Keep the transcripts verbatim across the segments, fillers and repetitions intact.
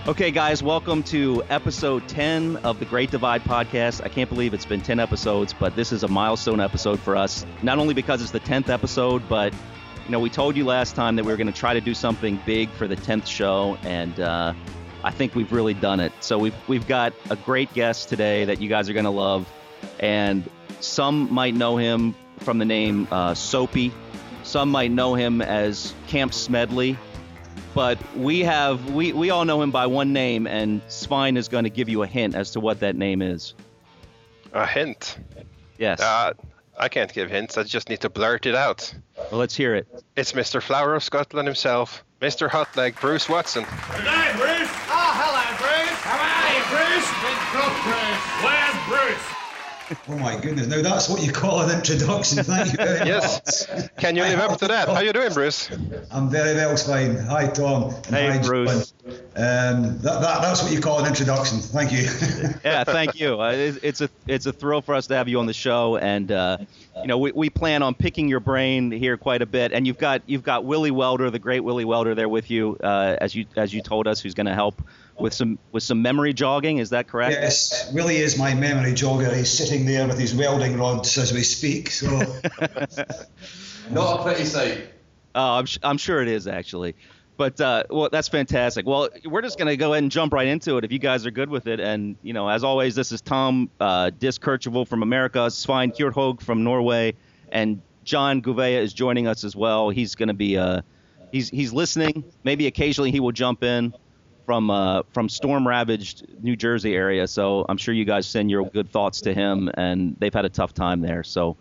Okay, guys, welcome to episode ten of the Great Divide podcast. I can't believe it's been ten episodes, but this is a milestone episode for us. Not only because it's the tenth episode, but, you know, we told you last time that we were going to try to do something big for the tenth show, and uh, I think we've really done it. So we've, we've got a great guest today that you guys are going to love, and some might know him from the name uh, Soapy. Some might know him as Camp Smedley. But we have, we, we all know him by one name, and Svein is going to give you a hint as to what that name is. A hint? Yes. Uh, I can't give hints. I just need to blurt it out. Well, let's hear it. It's Mister Flower of Scotland himself, Mister Hotleg, Bruce Watson. Good day, Bruce. Oh, hello, Bruce. How are you, Bruce? Good job, Bruce. Where's Bruce? Oh my goodness! Now that's what you call an introduction. Thank you very yes. much. Can you live up to that? How you doing, Bruce? I'm very well, Svein. Hi, Tom. And hey, hi, Bruce. Um, that, that that's what you call an introduction. Thank you. yeah, thank you. Uh, it, it's a it's a thrill for us to have you on the show, and uh, you know we, we plan on picking your brain here quite a bit. And you've got you've got Willie Welder, the great Willie Welder, there with you, uh, as you as you told us, who's going to help with some with some memory jogging. Is that correct? Yes, Willie is my memory jogger. He's sitting there with his welding rods as we speak. So not a pretty sight. Oh, I'm I'm sure it is actually. But uh, well, that's fantastic. Well, we're just gonna go ahead and jump right into it if you guys are good with it. And you know, as always, this is Tom uh, Diskercheval from America, Svein Kjørhog from Norway, and John Gouveia is joining us as well. He's gonna be uh, he's he's listening. Maybe occasionally he will jump in from uh, from storm-ravaged New Jersey area. So I'm sure you guys send your good thoughts to him, and they've had a tough time there. So,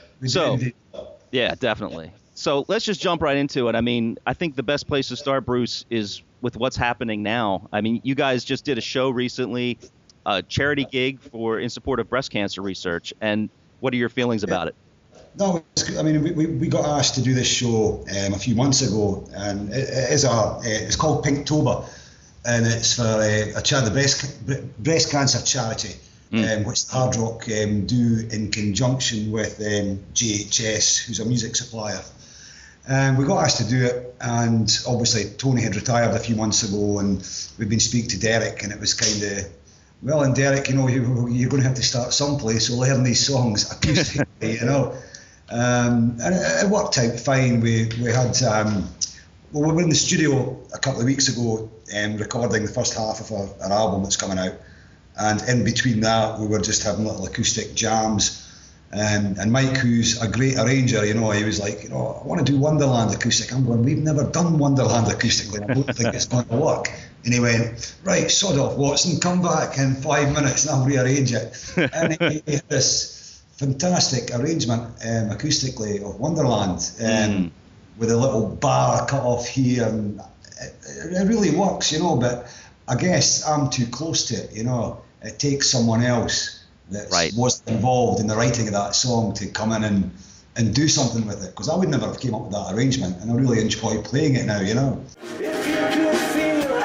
so yeah, definitely. So let's just jump right into it. I mean, I think the best place to start, Bruce, is with what's happening now. I mean, you guys just did a show recently, a charity gig for in support of breast cancer research. And what are your feelings about it? No, I mean, we, we got asked to do this show um, a few months ago, and it, it is a it's called Pinktober, and it's for a, a charity, breast breast cancer charity. Mm. Um, which Hard Rock um, do in conjunction with um, G H S, who's a music supplier. And we got asked to do it, and obviously Tony had retired a few months ago, and we've been speaking to Derek, and it was kind of, well, and Derek, you know, you, you're going to have to start someplace, so learn these songs acoustically, you know. Um, and it, it worked out fine. We we had, um, well, we were in the studio a couple of weeks ago um, recording the first half of a, an album that's coming out. And in between that, we were just having little acoustic jams. Um, and Mike, who's a great arranger, you know, he was like, you know, I want to do Wonderland acoustic. I'm going, we've never done Wonderland acoustically. I don't think it's going to work. And he went, right, sod off, Watson, come back in five minutes and I'll rearrange it. And he, he had this fantastic arrangement um, acoustically of Wonderland um, mm. with a little bar cut off here. And it, it really works, you know, but I guess I'm too close to it, you know. It takes someone else that right. was involved in the writing of that song to come in and, and do something with it, because I would never have came up with that arrangement, and I really enjoy playing it now, you know. If you could feel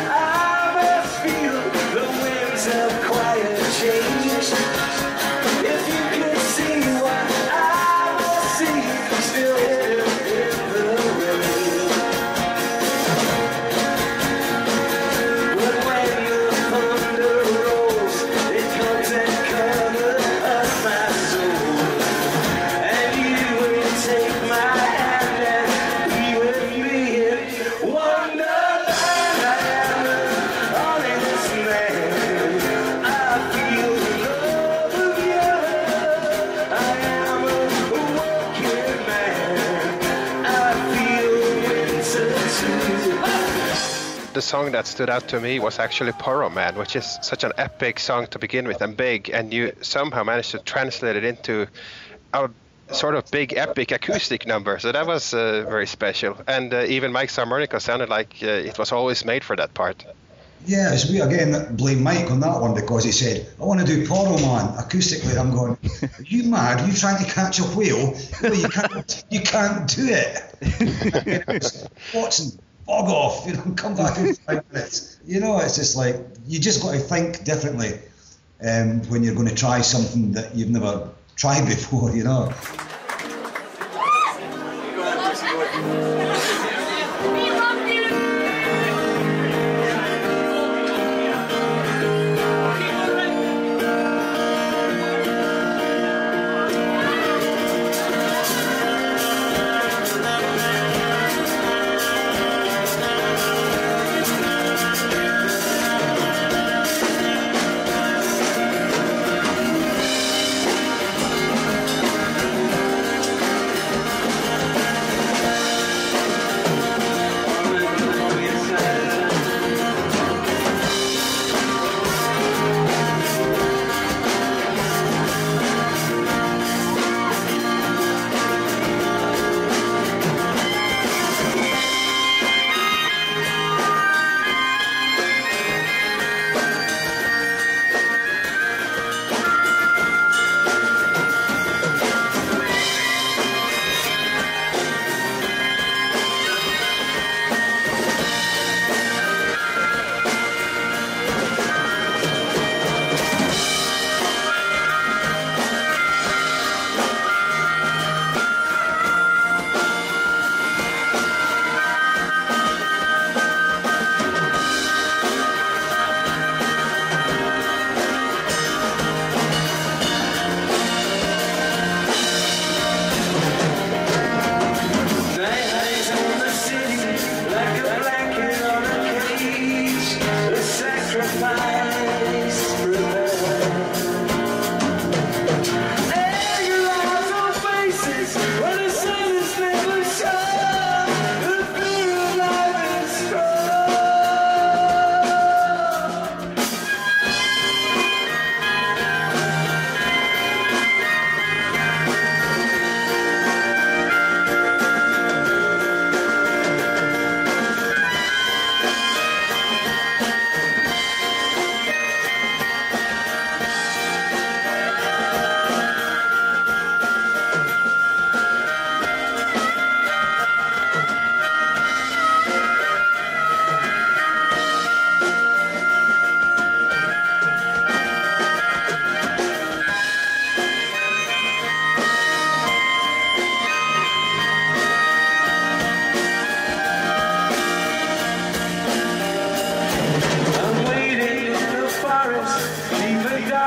how I must feel, the winds have quiet changed. If you could see what I must see, still here in the rain. But when the thunder rolls, it comes and covers up my soul. And you will take my hand and be with me in Wonderland. I am an honest man. I feel the love of you. I am a working man. I feel winter too. The song that stood out to me was actually Porro Man, which is such an epic song to begin with and big, and you somehow managed to translate it into a sort of big epic acoustic number, so that was uh, very special. And uh, even Mike's harmonica sounded like uh, it was always made for that part. Yeah, it's we again blame Mike on that one, because he said, I want to do Porro Man acoustically. I'm going, are you mad? Are you trying to catch a whale? No, you can't, you can't do it. Watson, bog off, you know, come back in five minutes. You know, it's just like, you just got to think differently um, when you're going to try something that you've never tried before, you know.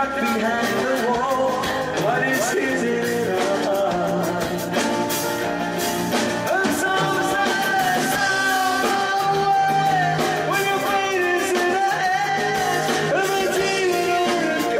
stuck behind the wall. What is his in our heart? And so sad, so away, when your fate is in the hands of a demon on the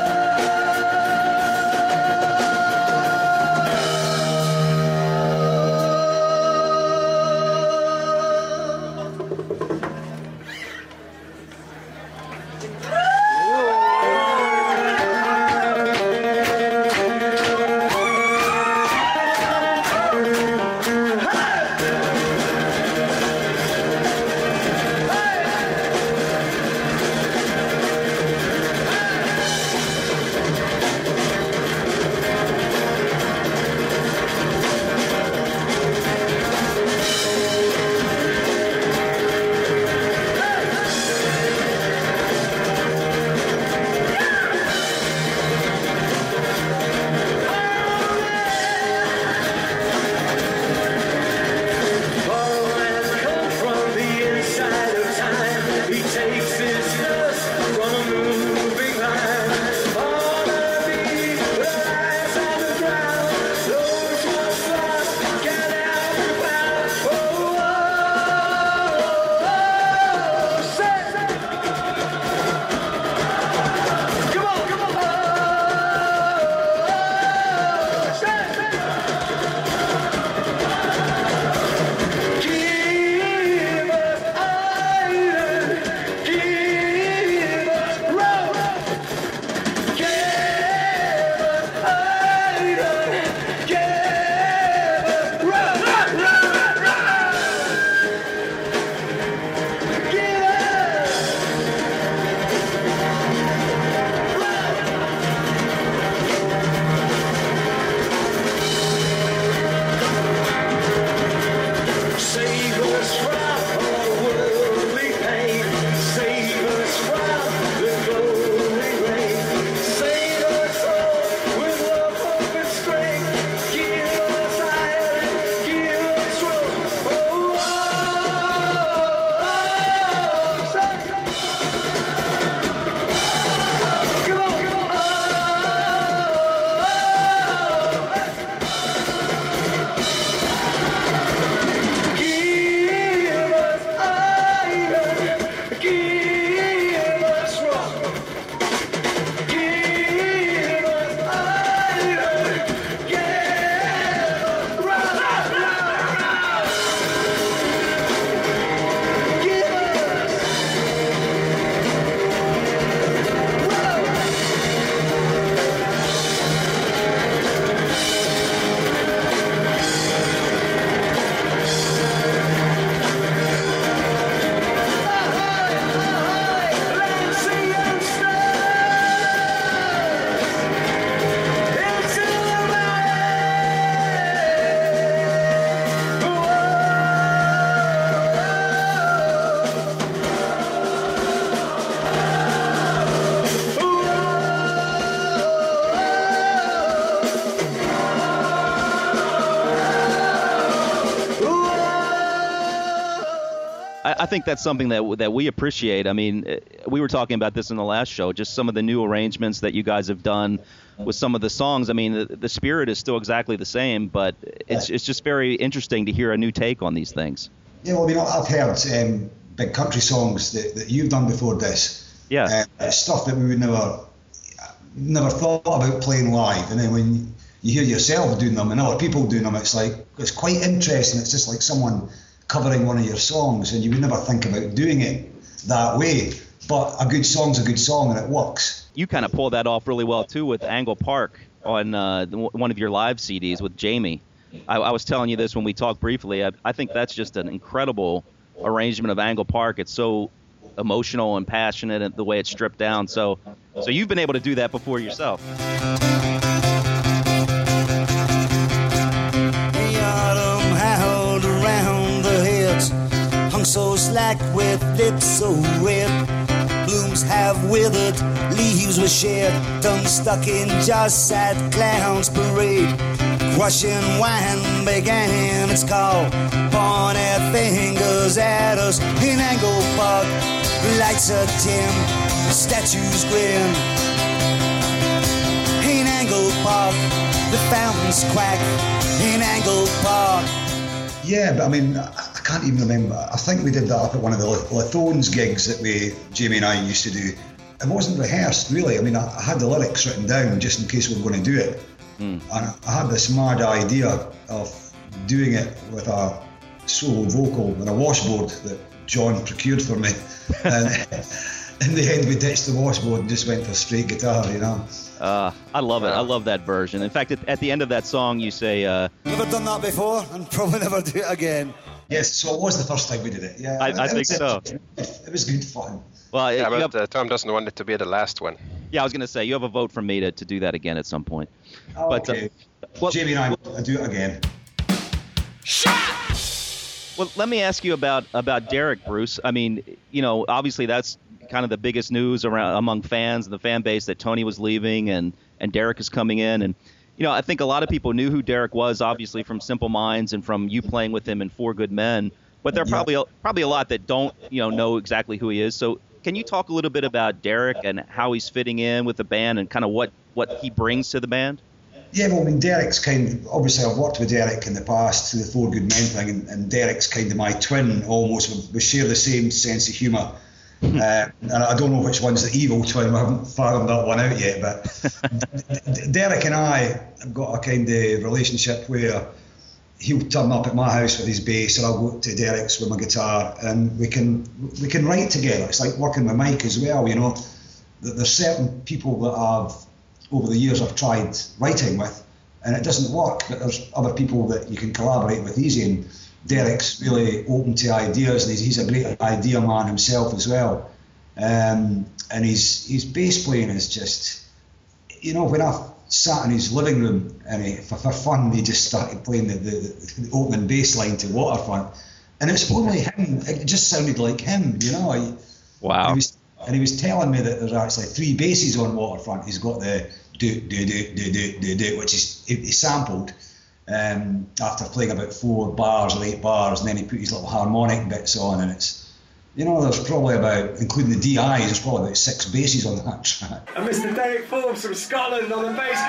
I think that's something that that we appreciate. I mean, we were talking about this in the last show, just some of the new arrangements that you guys have done with some of the songs. I mean, the, the spirit is still exactly the same, but it's it's just very interesting to hear a new take on these things. Yeah, well, I mean, I've heard um, big country songs that, that you've done before this. Yeah. Uh, stuff that we would never never thought about playing live, and then when you hear yourself doing them and other people doing them, it's like it's quite interesting. It's just like someone covering one of your songs, and you would never think about doing it that way. But a good song's a good song, and it works. You kind of pull that off really well too with Angle Park on uh, one of your live C Ds with Jamie. I, I was telling you this when we talked briefly. I, I think that's just an incredible arrangement of Angle Park. It's so emotional and passionate, and the way it's stripped down. So, so you've been able to do that before yourself. So slack with lips so red, blooms have withered, leaves were shed, tongue stuck in just at clown's parade. Russian wine began its call, pointed fingers at us in Angle Park. Lights are dim, statues grin, Angle Park, the fountains quack in Angle Park. Yeah, but I mean, I I can't even remember. I think we did that up at one of the Lithones gigs that we, Jamie and I, used to do. It wasn't rehearsed, really. I mean, I, I had the lyrics written down just in case we were going to do it. Mm. And I had this mad idea of doing it with a solo vocal and a washboard that John procured for me. And in the end, we ditched the washboard and just went for straight guitar, you know. Uh, I love it. I love that version. In fact, at, at the end of that song, you say... Uh, Never done that before and probably never do it again. Yes, so it was the first time we did it. Yeah, I, I it think was, so. It was good fun. Well, yeah, but have, uh, Tom doesn't want it to be the last one. Yeah, I was going to say, you have a vote from me to, to do that again at some point. Oh, but, okay. Uh, well, Jamie and I will do it again. Well, let me ask you about, about Derek, Bruce. I mean, you know, obviously that's kind of the biggest news around among fans and the fan base that Tony was leaving and, and Derek is coming in. And, you know, I think a lot of people knew who Derek was, obviously, from Simple Minds and from you playing with him in Four Good Men. But there are probably a, probably a lot that don't, you know, know exactly who he is. So can you talk a little bit about Derek and how he's fitting in with the band and kind of what, what he brings to the band? Yeah, well, I mean, Derek's kind of, obviously I've worked with Derek in the past through the Four Good Men thing, and, and Derek's kind of my twin almost. We, we share the same sense of humour. uh, and I don't know which one's the evil twin, we haven't fathomed that one out yet, but Derek and I have got a kind of relationship where he'll turn up at my house with his bass and I'll go to Derek's with my guitar and we can we can write together. It's like working with Mike as well, you know. There's certain people that I've, over the years, I've tried writing with and it doesn't work, but there's other people that you can collaborate with easy, and Derek's really open to ideas and he's, he's a great idea man himself as well. Um, and his, his bass playing is just, you know, when I sat in his living room and he, for, for fun he just started playing the, the, the opening bass line to Waterfront, and it's only him, it just sounded like him, you know. He, wow. And he, was, and he was telling me that there's actually three basses on Waterfront. He's got the do do do do do do do, which is he, he sampled um, after playing about four bars or eight bars, and then he put his little harmonic bits on, and it's, you know, there's probably about, including the D Is, there's probably about six basses on that track. And Mister Derek Forbes from Scotland on the bass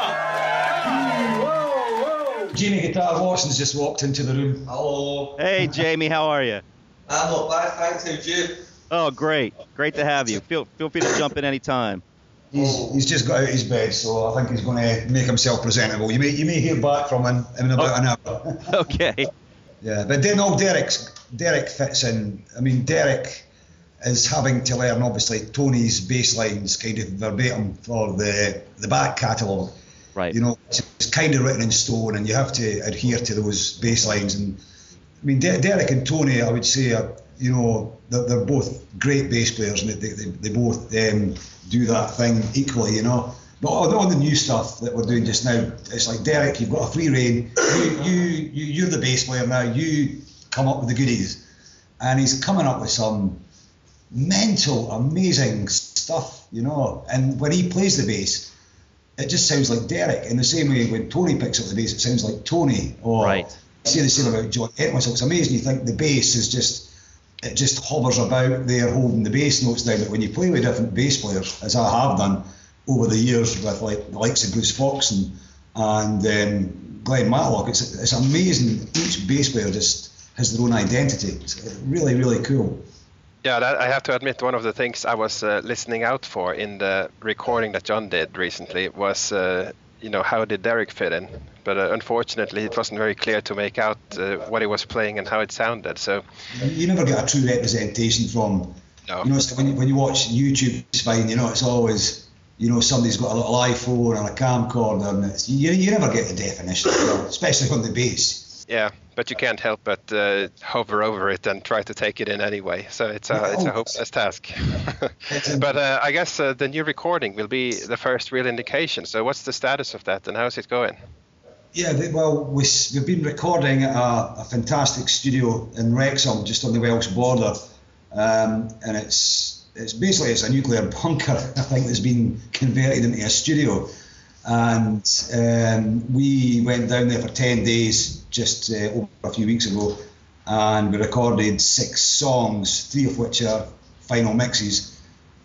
guitar. Whoa, whoa. Jamie Guitar Watson's just walked into the room. Hello. Hey, Jamie, how are you? I'm not bad, thanks. How's you? Oh, great. Great to have you. Feel feel free to jump in any time. He's, he's just got out of his bed, so I think he's going to make himself presentable. You may you may hear back from him in about oh. an hour. Okay. Yeah, but then all Derek's Derek fits in. I mean, Derek is having to learn, obviously, Tony's bass lines kind of verbatim for the the back catalogue. Right. You know, it's kind of written in stone, and you have to adhere to those bass lines. And I mean, De- Derek and Tony, I would say, are, you know, they're, they're both great bass players, and they they, they both um, do that thing equally, you know. But on, on the new stuff that we're doing just now, it's like, Derek, you've got a free rein. You, you, you, you're the bass player now. You come up with the goodies. And he's coming up with some mental, amazing stuff, you know. And when he plays the bass, it just sounds like Derek. In the same way, when Tony picks up the bass, it sounds like Tony. Or right. Say the same about John Entwistle. So it's amazing. You think the bass is just, it just hovers about there holding the bass notes down. But when you play with different bass players, as I have done over the years with like the likes of Bruce Fox and and um, Glenn Matlock, it's it's amazing. Each bass player just has their own identity. It's really, really cool. Yeah, that, I have to admit, one of the things I was uh, listening out for in the recording that John did recently was, uh, you know, how did Derek fit in? But uh, unfortunately, it wasn't very clear to make out uh, what he was playing and how it sounded. So you never get a true representation from. No. You know, so when you, when you watch YouTube, it's fine. You know, it's always, you know, somebody's got a little iPhone and a camcorder, and it's, you you never get the definition, especially on the bass. Yeah, but you can't help but uh, hover over it and try to take it in anyway. So it's a, it's a hopeless task. But uh, I guess uh, the new recording will be the first real indication. So what's the status of that and how's it going? Yeah, they, well, we, we've been recording at a, a fantastic studio in Wrexham, just on the Welsh border. Um, and it's it's basically, it's a nuclear bunker, I think, that's been converted into a studio. And um, we went down there for ten days just uh, over a few weeks ago, and we recorded six songs, three of which are final mixes.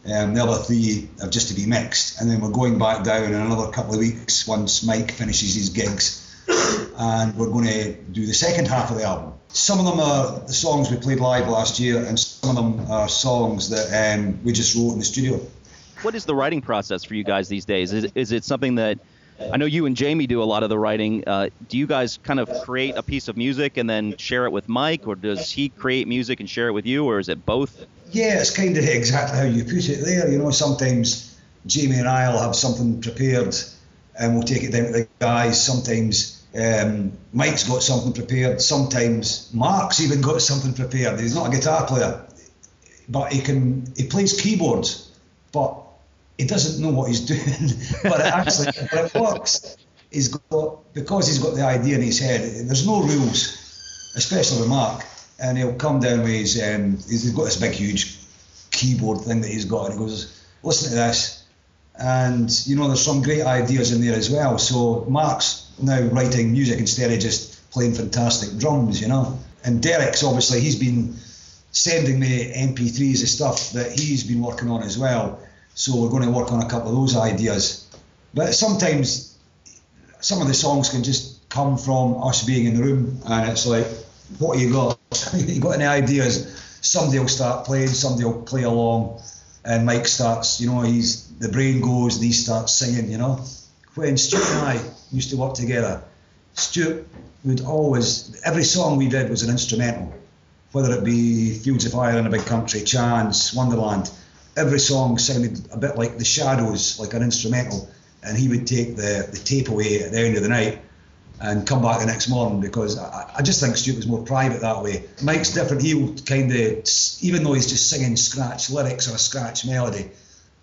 Um, the other three are just to be mixed, and then we're going back down in another couple of weeks once Mike finishes his gigs, and we're going to do the second half of the album. Some of them are the songs we played live last year, and some of them are songs that um, we just wrote in the studio. What is the writing process for you guys these days? Is, is it something that, I know you and Jamie do a lot of the writing. Uh, do you guys kind of create a piece of music and then share it with Mike, or does he create music and share it with you, or is it both? Yeah, it's kind of exactly how you put it there. You know, sometimes Jamie and I will have something prepared and we'll take it down to the guys. Sometimes um, Mike's got something prepared. Sometimes Mark's even got something prepared. He's not a guitar player, but he can. He plays keyboards, but he doesn't know what he's doing. But it actually, but it works. He's got, because he's got the idea in his head. There's no rules, especially with Mark. And he'll come down with his, um, he's got this big, huge keyboard thing that he's got, and he goes, listen to this. And, you know, there's some great ideas in there as well. So Mark's now writing music instead of just playing fantastic drums, you know. And Derek's obviously, he's been sending me M P threes of stuff that he's been working on as well. So we're going to work on a couple of those ideas. But sometimes some of the songs can just come from us being in the room, and it's like, what you got? You got any ideas? Somebody will start playing, somebody will play along, and Mike starts, you know, he's the brain goes and he starts singing, you know. When Stuart and I used to work together, Stuart would always, every song we did was an instrumental, whether it be Fields of Fire in a Big Country, Chance, Wonderland. Every song sounded a bit like The Shadows, like an instrumental, and he would take the, the tape away at the end of the night and come back the next morning, because I, I just think Stuart was more private that way. Mike's different. He'll kind of, even though he's just singing scratch lyrics or a scratch melody,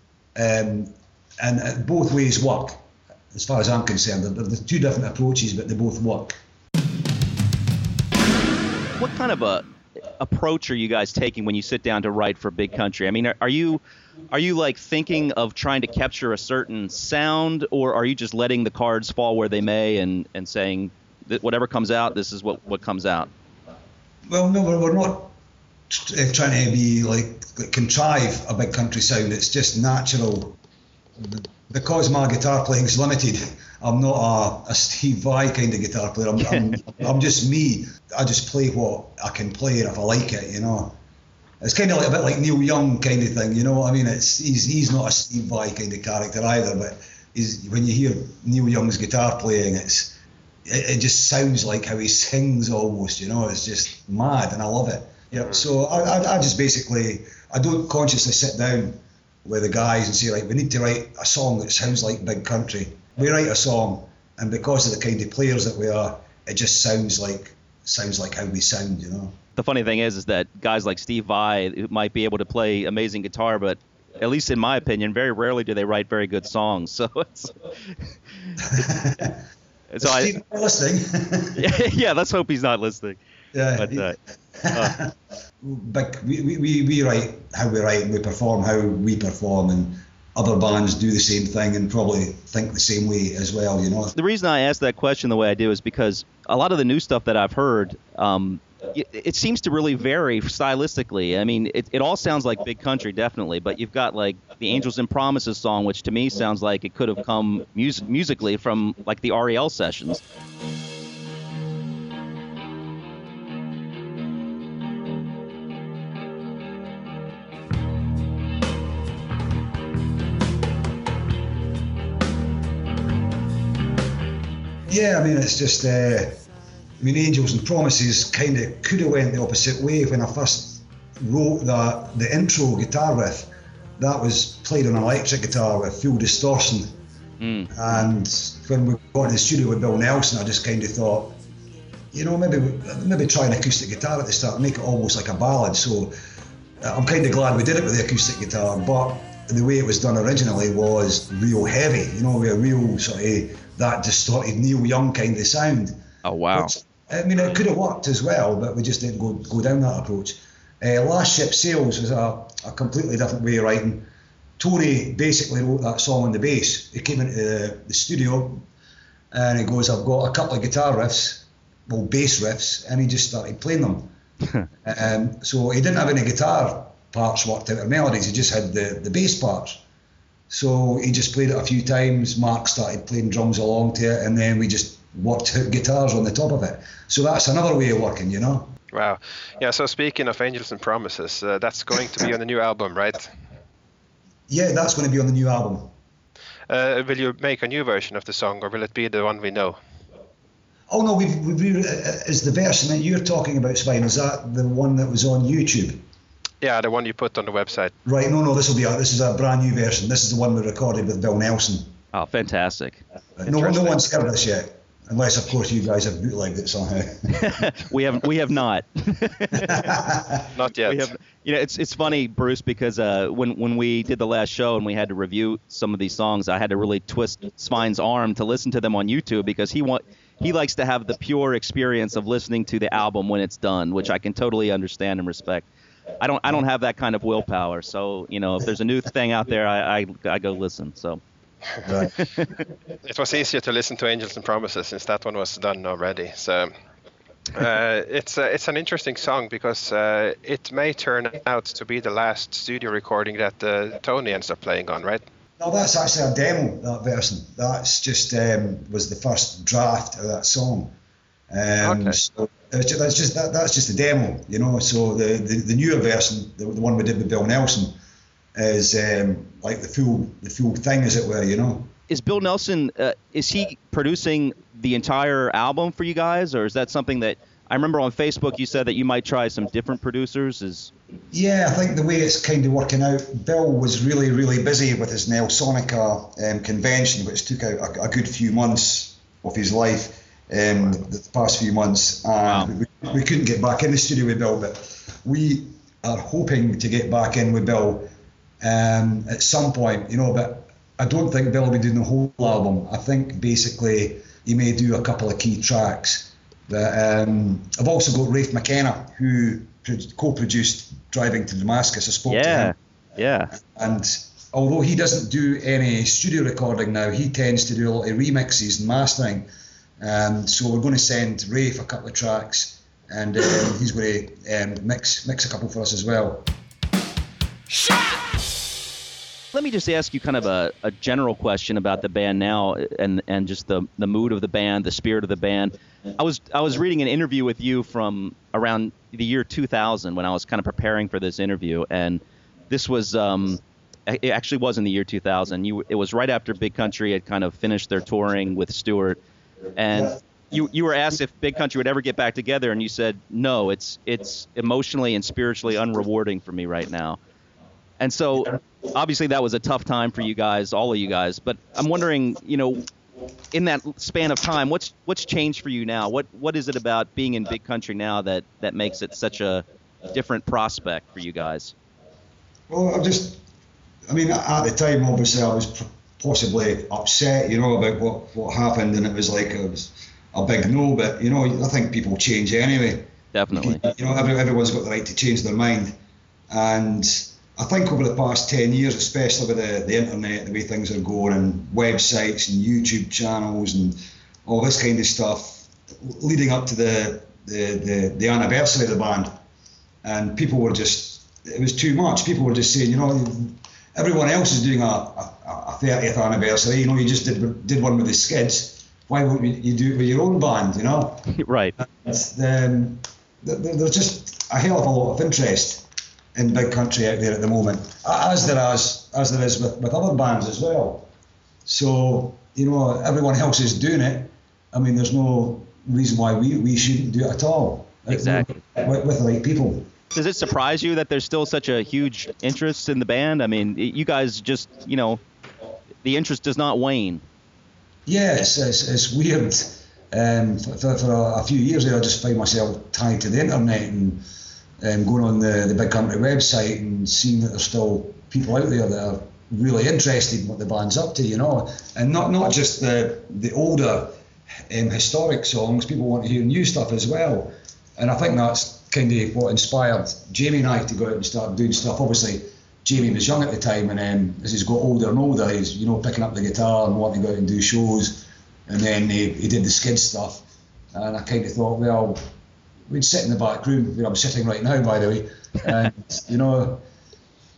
um, and uh, both ways work, as far as I'm concerned. They're, they're two different approaches, but they both work. What kind of a approach are you guys taking when you sit down to write for Big Country? I mean, are, are you are you like thinking of trying to capture a certain sound, or are you just letting the cards fall where they may and, and saying that whatever comes out, this is what, what comes out? Well, no, we're, we're not uh, trying to be like, like contrive a Big Country sound. It's just natural. Because my guitar playing is limited, I'm not a, a Steve Vai kind of guitar player. I'm, I'm, I'm just me. I just play what I can play, and if I like it, you know. It's kind of like a bit like Neil Young kind of thing, you know what I mean? It's he's he's not a Steve Vai kind of character either, but he's, when you hear Neil Young's guitar playing, it's it, it just sounds like how he sings almost, you know. It's just mad, and I love it. Yeah. So I, I, I just basically, I don't consciously sit down with the guys and say, right, we need to write a song that sounds like Big Country. We write a song, and because of the kind of players that we are, it just sounds like sounds like how we sound, you know. The funny thing is, is that guys like Steve Vai might be able to play amazing guitar, but at least in my opinion, very rarely do they write very good songs. So it's. it's so Steve I, listening. yeah, yeah, let's hope he's not listening. Yeah. But, uh, uh, But we, we, we write how we write, and we perform how we perform, and other bands do the same thing and probably think the same way as well, you know. The reason I ask that question the way I do is because a lot of the new stuff that I've heard, um, it, it seems to really vary stylistically. I mean, it, it all sounds like Big Country, definitely, but you've got like the Angels and Promises song, which to me sounds like it could have come mus- musically from like the R E L sessions. Yeah, I mean, it's just, uh, I mean, Angels and Promises kind of could have went the opposite way. When I first wrote that, the intro guitar riff, that was played on an electric guitar with full distortion. Mm. And when we got in the studio with Bill Nelson, I just kind of thought, you know, maybe maybe try an acoustic guitar at the start, make it almost like a ballad. So uh, I'm kind of glad we did it with the acoustic guitar, but the way it was done originally was real heavy, you know, with a real sort of that distorted Neil Young kind of sound. Oh, wow. Which, I mean, it could have worked as well, but we just didn't go go down that approach. Uh, Last Ship Sails was a, a completely different way of writing. Tony basically wrote that song on the bass. He came into the, the studio and he goes, I've got a couple of guitar riffs, well, bass riffs, and he just started playing them. um, so he didn't have any guitar parts worked out or melodies. He just had the, the bass parts. So he just played it a few times. Mark started playing drums along to it, and then we just worked out guitars on the top of it. So that's another way of working, you know. Wow. Yeah, so speaking of Angels and Promises, uh, that's going to be on the new album, right? Yeah, that's going to be on the new album. Uh, will you make a new version of the song, or will it be the one we know? Oh no, we've, we've re- is the version that you're talking about, Svein, is that the one that was on YouTube? Yeah, the one you put on the website. Right, no, no, this will be a, this is a brand new version. This is the one we recorded with Bill Nelson. Oh, fantastic. No, no one's heard this yet, unless of course you guys have bootlegged it somehow. we have we have not. Not yet. We have, you know, it's it's funny, Bruce, because uh, when when we did the last show and we had to review some of these songs, I had to really twist Svein's arm to listen to them on YouTube because he want he likes to have the pure experience of listening to the album when it's done, which I can totally understand and respect. I don't I don't have that kind of willpower, so you know if there's a new thing out there, I I, I go listen. So. Right. It was easier to listen to Angels and Promises since that one was done already. So uh, it's uh, it's an interesting song because uh, it may turn out to be the last studio recording that uh, Tony ends up playing on, right? No, that's actually a demo, that version. That's just um, was the first draft of that song. Um, Okay. So it's just, that's just that, that's just a demo, you know. So the, the, the newer version, the, the one we did with Bill Nelson, is um, like the full the full thing, as it were, you know. Is Bill Nelson, uh, is he producing the entire album for you guys, or is that something that, I remember on Facebook you said that you might try some different producers? Is Yeah, I think the way it's kind of working out, Bill was really, really busy with his Nelsonica um, convention, which took out a, a good few months of his life, um, the past few months, and Wow. we, we couldn't get back in the studio with Bill, but we are hoping to get back in with Bill um, at some point, you know, but I don't think Bill will be doing the whole album. I think basically he may do a couple of key tracks. But um, I've also got Rafe McKenna, who pro- co-produced Driving to Damascus. I spoke to yeah, him. yeah. And although he doesn't do any studio recording now, he tends to do a lot of remixes and mastering. Um, so we're going to send Rafe a couple of tracks, and um, he's going to um, mix mix a couple for us as well. Let me just ask you kind of a, a general question about the band now and and just the, the mood of the band, the spirit of the band. I was I was reading an interview with you from around the year two thousand when I was kind of preparing for this interview, and this was um, it actually was in the year two thousand. You it was right after Big Country had kind of finished their touring with Stewart, and you you were asked if Big Country would ever get back together, and you said no. It's it's emotionally and spiritually unrewarding for me right now. And so, obviously, that was a tough time for you guys, all of you guys. But I'm wondering, you know, in that span of time, what's what's changed for you now? What what is it about being in Big Country now that, that makes it such a different prospect for you guys? Well, I'm just, I mean, at the time, obviously, I was possibly upset, you know, about what, what happened, and it was like it was a big no. But you know, I think people change anyway. Definitely. You know, every, everyone's got the right to change their mind, and I think over the past ten years, especially with the, the internet, the way things are going, and websites and YouTube channels and all this kind of stuff, leading up to the the, the, the anniversary of the band, and people were just, it was too much. People were just saying, you know, everyone else is doing a, a, a thirtieth anniversary, you know, you just did did one with the Skids. Why won't you do it with your own band, you know? Right. Um, there's just a hell of a lot of interest in Big Country out there at the moment, as there is as there is with, with other bands as well. So, you know, everyone else is doing it. I mean, there's no reason why we, we shouldn't do it at all. Exactly. With, with the right people. Does it surprise you that there's still such a huge interest in the band? I mean, you guys just, you know, the interest does not wane. Yeah, it's, it's, it's weird. Um, for, for a, a few years there, I just find myself tied to the internet and um, going on the, the Big Country website and seeing that there's still people out there that are really interested in what the band's up to, you know, and not not just the the older um, historic songs. People want to hear new stuff as well, and I think that's kind of what inspired Jamie and I to go out and start doing stuff. Obviously, Jamie was young at the time, and um, as he's got older and older, he's, you know, picking up the guitar and wanting to go out and do shows, and then he, he did the Skid stuff, and I kind of thought, well, we'd sit in the back room where I'm sitting right now, by the way, and you know,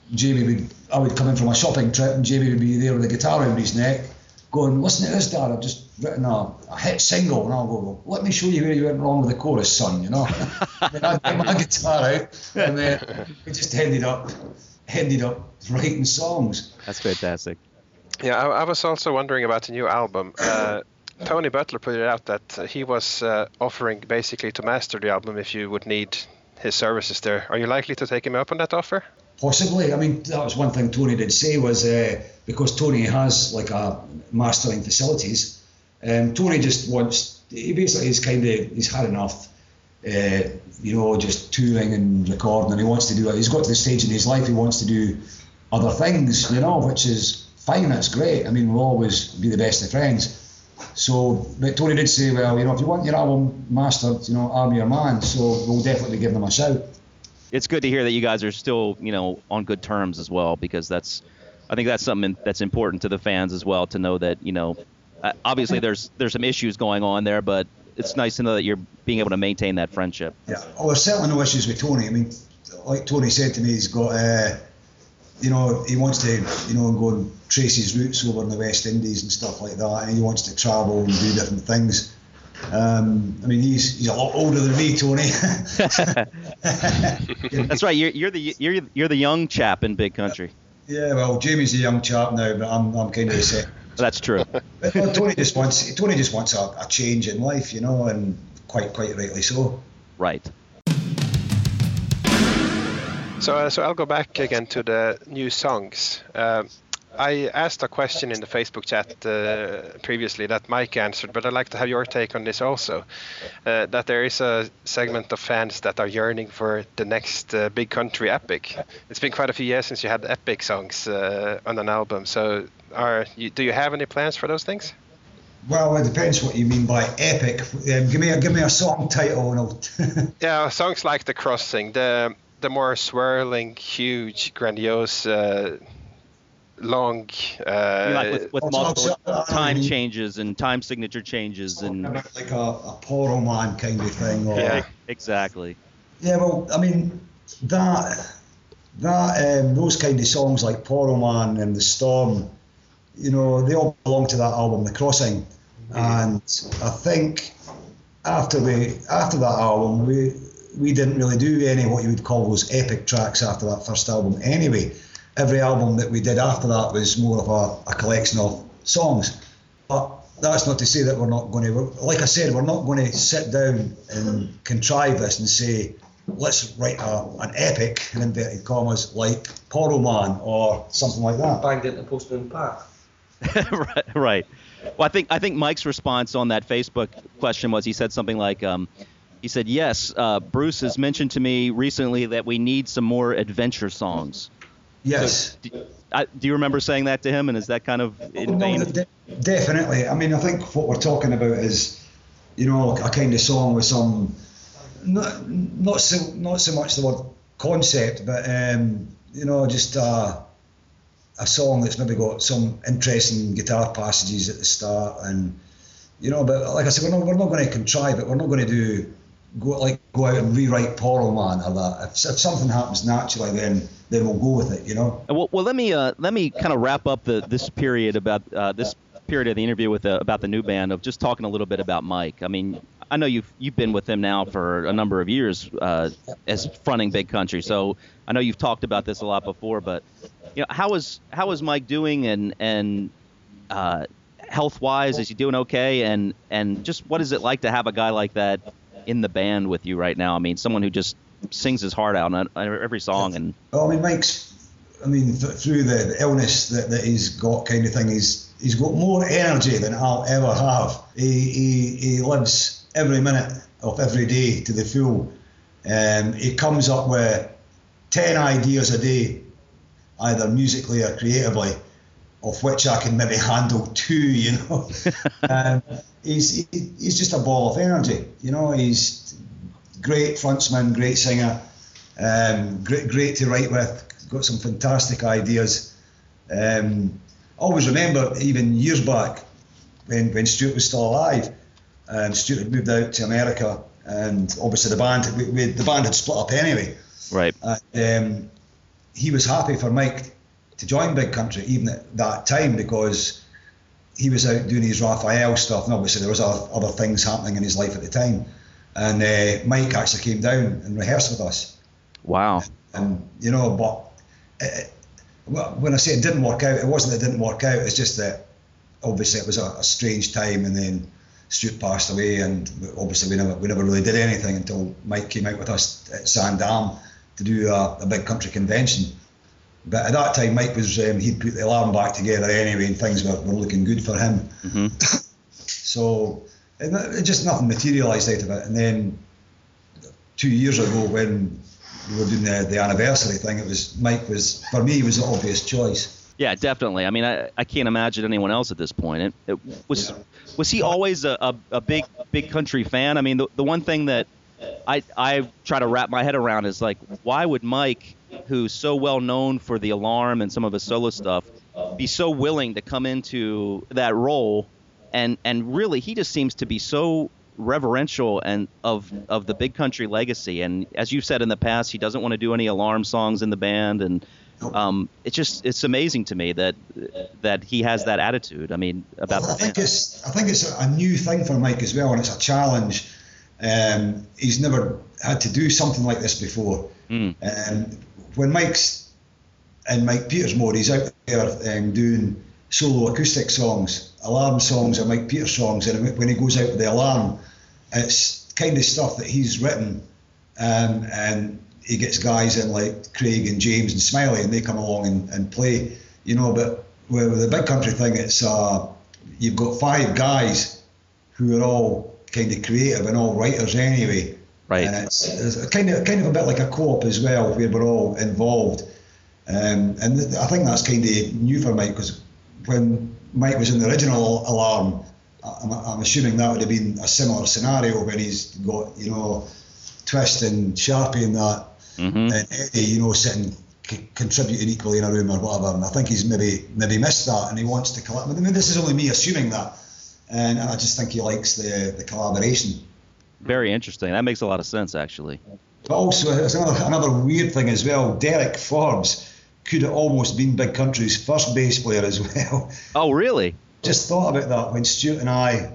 Jamie would, I would come in from a shopping trip, and Jamie would be there with a guitar around his neck, going, listen to this, Dad, I've just written a, a hit single, and I'll go, well, let me show you where you went wrong with the chorus, son, you know. Then I'd get my guitar out, and then we just ended up, ended up writing songs. That's fantastic. Yeah, I, I was also wondering about the new album. Uh, Tony Butler put it out that uh, he was uh, offering basically to master the album if you would need his services there. Are you likely to take him up on that offer? Possibly. I mean, that was one thing Tony did say was uh, because Tony has like a mastering facilities, um, Tony just wants, he basically is kind of, he's had enough, uh, you know, just touring and recording, and he wants to do it. He's got to the stage in his life he wants to do other things, you know, which is fine, that's great. I mean, we'll always be the best of friends. So, but Tony did say, well, you know, if you want your album mastered, you know, I'm your man. So we'll definitely give them a shout. It's good to hear that you guys are still, you know, on good terms as well, because that's, I think that's something that's important to the fans as well, to know that, you know, obviously there's there's some issues going on there, but it's nice to know that you're being able to maintain that friendship. Yeah, well, there's certainly no issues with Tony. I mean, like Tony said to me, he's got, uh, you know, he wants to, you know, go and trace his roots over in the West Indies and stuff like that, and he wants to travel and do different things. Um, I mean, he's he's a lot older than me, Tony. That's right. You're you're the you're you're the young chap in Big Country. Yeah, well, Jamie's a young chap now, but I'm I'm kind of the same. That's true. But, well, Tony just wants Tony just wants a, a change in life, you know, and quite quite rightly so. Right. So, uh, so I'll go back again to the new songs. Uh, I asked a question in the Facebook chat uh, previously that Mike answered, but I'd like to have your take on this also. Uh, that there is a segment of fans that are yearning for the next uh, Big Country epic. It's been quite a few years since you had epic songs uh, on an album. So, are you, do you have any plans for those things? Well, it depends what you mean by epic. Um, give me a give me a song title, and I'll. Yeah, songs like The Crossing, the the more swirling, huge, grandiose, uh, long. Uh, You like with, with Also, multiple uh, time I mean- changes and time signature changes and like a, a Poro Man kind of thing. Or, Yeah. exactly. Yeah, well, I mean, that that um, those kind of songs like Poro Man and The Storm, you know, they all belong to that album, The Crossing. And I think after we after that album, we we didn't really do any what you would call those epic tracks after that first album. Anyway, every album that we did after that was more of a, a collection of songs. But that's not to say that we're not going to, like I said, we're not going to sit down and contrive this and say, let's write a, an epic, in inverted commas, like Poro Man or something like that. Banged into Postman Pat. right, right. Well, I think I think Mike's response on that Facebook question was he said something like, um, he said, yes, uh, Bruce has mentioned to me recently that we need some more adventure songs. Yes. Do, I, do you remember saying that to him? And is that kind of in No, vain? de- definitely. I mean, I think what we're talking about is, you know, a kind of song with some, not not so not so much the word concept, but um, you know, just a, a song that's maybe got some interesting guitar passages at the start, and you know, but like I said, we're not we're not going to contrive it. We're not going to do go like go out and rewrite Poro Man or that. If, if something happens naturally, then then we'll go with it. You know. Well, well, let me uh, let me kind of wrap up the this period about uh, this period of the interview with uh, about the new band of just talking a little bit about Mike. I mean, I know you've you've been with him now for a number of years uh, as fronting Big Country, so I know you've talked about this a lot before. But you know, how is how is Mike doing, and and uh, health wise, is he doing okay? And and just what is it like to have a guy like that in the band with you right now? I mean, someone who just sings his heart out on every song. And well, I mean, Mike's, I mean, th- through the, the illness that, that he's got, kind of thing, he's he's got more energy than I'll ever have. He he, he lives every minute of every day to the full. Um, he comes up with ten ideas a day, either musically or creatively, of which I can maybe handle two, you know. um, he's he, he's just a ball of energy, you know. He's great frontsman, great singer, um, great great to write with. Got some fantastic ideas. Um, I always remember, even years back, when when Stuart was still alive, and Stuart had moved out to America, and obviously the band we, we, the band had split up anyway. right. Uh, um, he was happy for Mike to join Big Country even at that time, because he was out doing his Raphael stuff, and obviously there was other, other things happening in his life at the time. And uh, Mike actually came down and rehearsed with us. Wow. And, you know, but it, when I say it didn't work out, it wasn't that it didn't work out, it's just that obviously it was a, a strange time, and then Stuart passed away, and obviously we never we never really did anything until Mike came out with us at Sandam to do a, a Big Country convention. But at that time, Mike was um, he'd put the alarm back together anyway, and things were, were looking good for him. Mm-hmm. So it, it just nothing materialised out of it. And then two years ago, when we were doing the, the anniversary thing, it was Mike was for me was the obvious choice. Yeah, definitely. I mean, I, I can't imagine anyone else at this point. It, it was was he always a, a, a big Big Country fan? I mean, the the one thing that I I try to wrap my head around is like, why would Mike, who's so well known for the Alarm and some of his solo stuff, be so willing to come into that role? And and really, he just seems to be so reverential and of of the Big Country legacy. And as you've said in the past, he doesn't want to do any Alarm songs in the band. And um, it's just it's amazing to me that that he has that attitude. I mean, about well, the I think band. it's I think it's a new thing for Mike as well, and it's a challenge. Um, he's never had to do something like this before. Mm. Um, when Mike's in Mike Peters mode, he's out there um, doing solo acoustic songs, Alarm songs or Mike Peters songs, and when he goes out with the Alarm, it's kind of stuff that he's written, um, and he gets guys in like Craig and James and Smiley, and they come along and, and play, you know. But with the Big Country thing, it's uh, you've got five guys who are all kind of creative and all writers anyway, Right. And it's, it's kind of kind of a bit like a co-op as well, where we're all involved, um, and th- I think that's kind of new for Mike, because when Mike was in the original Alarm, I'm, I'm assuming that would have been a similar scenario when he's got, you know, Twist and Sharpie and that, Mm-hmm. and Eddie, you know, sitting c- contributing equally in a room or whatever. And I think he's maybe maybe missed that, and he wants to collab. I mean, this is only me assuming that, and I just think he likes the the collaboration. Very interesting. That makes a lot of sense, actually. But also, there's another another weird thing as well. Derek Forbes could have almost been Big Country's first bass player as well. Oh, really? Just thought about that when Stuart and I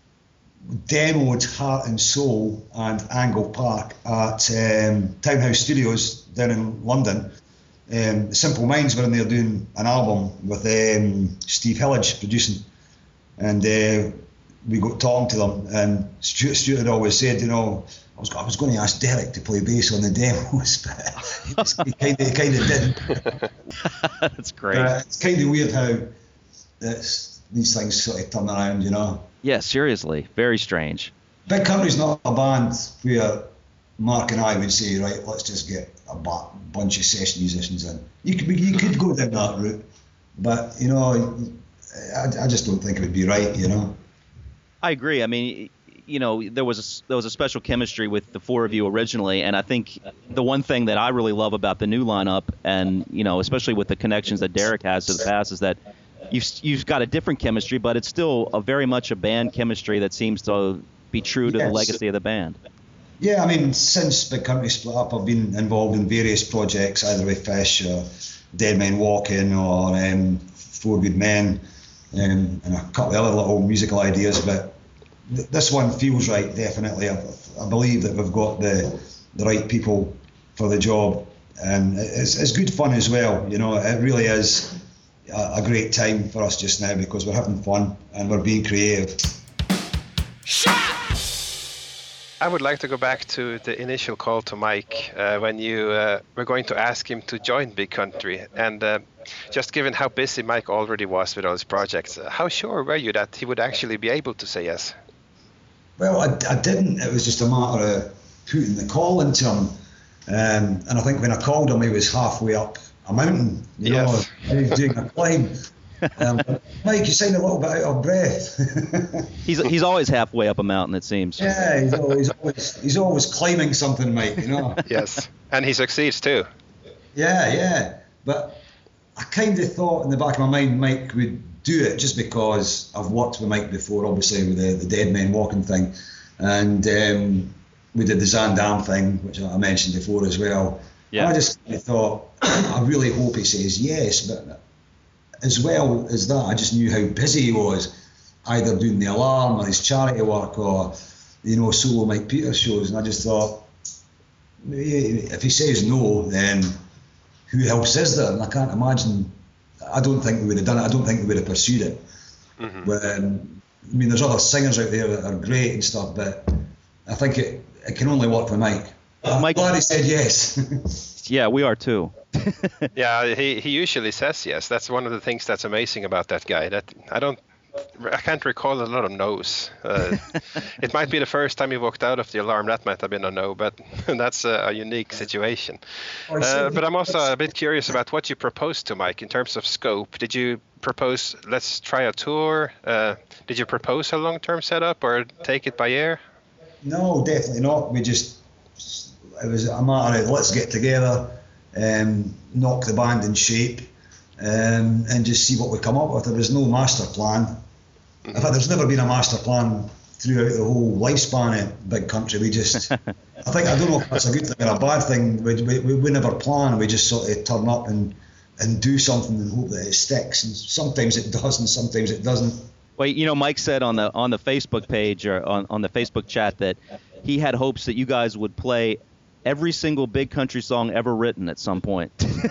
demoed Heart and Soul and Angle Park at um, Townhouse Studios down in London. Um, Simple Minds were in there doing an album with um, Steve Hillage producing, and uh, we got talking to them, and Stuart, Stuart had always said, you know, I was, I was going to ask Derek to play bass on the demos, but he kind of kind of didn't. That's great. Uh, it's kind of weird how it's, these things sort of turn around, you know. Yeah, seriously. Very strange. Big Country's not a band where Mark and I would say, right, let's just get a ba- bunch of session musicians in. You could you could go down that route, but you know, I, I just don't think it would be right, you know. I agree. I mean, you know, there was a, there was a special chemistry with the four of you originally, and I think the one thing that I really love about the new lineup, and you know, especially with the connections that Derek has to the past, is that you've you've got a different chemistry, but it's still a very much a band chemistry that seems to be true to Yes. the legacy of the band. Yeah, I mean, since Big Country split up, I've been involved in various projects, either with Fish or Dead Men Walking or um, Four Good Men, um, and a couple of other little musical ideas. But th- this one feels right, definitely. I, I believe that we've got the the right people for the job, and it's, it's good fun as well. You know, it really is a, a great time for us just now because we're having fun and we're being creative. I would like to go back to the initial call to Mike uh, when you uh, were going to ask him to join Big Country. And uh, just given how busy Mike already was with all his projects, uh, how sure were you that he would actually be able to say yes? Well, I, I didn't. It was just a matter of putting the call into him. Um, and I think when I called him, he was halfway up a mountain, you Yes. know, he was doing a climb. Um, Mike, you sound a little bit out of breath. He's he's always halfway up a mountain, it seems. Yeah, he's always, always he's always climbing something, Mike, you know. Yes, and he succeeds too. Yeah, yeah. But I kind of thought in the back of my mind Mike would do it just because I've worked with Mike before, obviously with the, the Dead Men Walking thing. And um, we did the Zandam thing, which I mentioned before as well. Yeah. And I just kinda thought, I really hope he says yes, but as well as that, I just knew how busy he was, either doing the Alarm or his charity work or, you know, solo Mike Peters shows, and I just thought, if he says no, then who else is there? And I can't imagine, I don't think we would have done it, I don't think we would have pursued it. Mm-hmm. But, um, I mean, there's other singers out there that are great and stuff, but I think it, it can only work for Mike. I'm Mike, glad he said yes. Yeah, we are too. Yeah, he, he usually says yes. That's one of the things that's amazing about that guy. That I don't, I can't recall a lot of no's. Uh, it might be the first time he walked out of the Alarm. That might have been a no, but that's a, a unique situation. Uh, but I'm also a bit curious about what you proposed to Mike in terms of scope. Did you propose, let's try a tour? Uh, did you propose a long-term setup or take it by ear? No, definitely not. We just, it was a matter of let's get together, um, knock the band in shape, um, and just see what we come up with. There was no master plan. In fact, there's never been a master plan throughout the whole lifespan of Big Country. We just, I think, I don't know if that's a good thing or a bad thing. We, we, we never plan. We just sort of turn up and, and do something and hope that it sticks. And sometimes it does and sometimes it doesn't. Well, you know, Mike said on the on the Facebook page or on, on the Facebook chat that he had hopes that you guys would play every single Big Country song ever written at some point.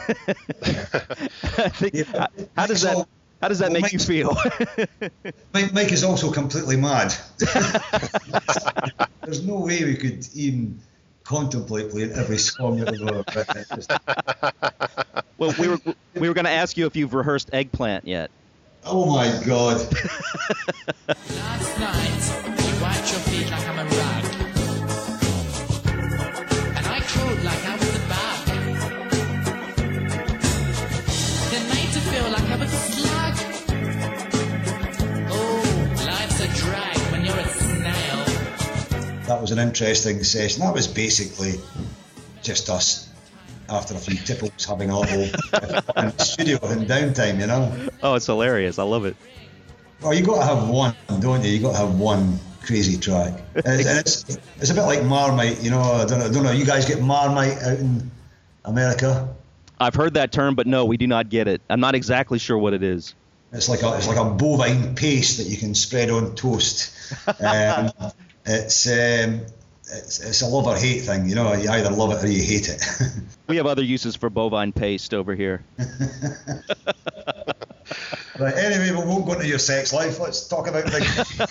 I think, Yeah. how, how does that how does that Well, make you Mike's- feel? Mike, Mike is also completely mad. There's no way we could even contemplate playing every song that we wrote. But it just- Well, we were we were going to ask you if you've rehearsed Eggplant yet. Oh my God. Last night, you wiped your feet like I'm a rug. And I crawled like I was a bug. Then made to feel like I was a slug. Oh, life's a drag when you're a snail. That was an interesting session. That was basically just us after a few tipples having a little fun in the studio in downtime, you know. Oh, it's hilarious. I love it. Well, you got to have one, don't you? You got to have one crazy track. And it's, and it's it's a bit like Marmite, you know. I don't know. I don't know. You guys get Marmite out in America? I've heard that term, but no, we do not get it. I'm not exactly sure what it is. It's like a it's like a bovine paste that you can spread on toast. Um, it's um, it's it's a love or hate thing, you know. You either love it or you hate it. We have other uses for bovine paste over here. Right. Anyway, we won't go into your sex life. Let's talk about Big.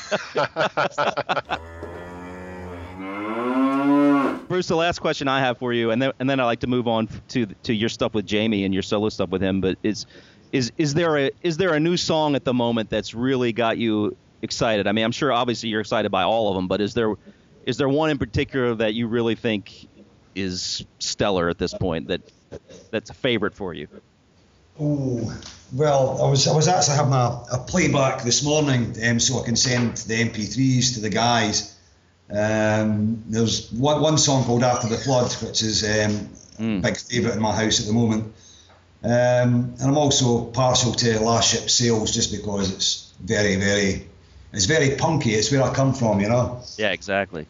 Bruce, the last question I have for you, and then and then I'd like to move on to to your stuff with Jamie and your solo stuff with him. But is is is there a is there a new song at the moment that's really got you excited? I mean, I'm sure obviously you're excited by all of them, but is there is there one in particular that you really think is stellar at this point, that that's a favorite for you? Oh, well, I was I was actually having a, a playback this morning, um, so I can send the M P threes to the guys. Um, there's one, one song called After the Flood, which is um, Mm. a big favourite in my house at the moment. Um, and I'm also partial to Last Ship Sails just because it's very, very, it's very punky. It's where I come from, you know. Yeah, exactly.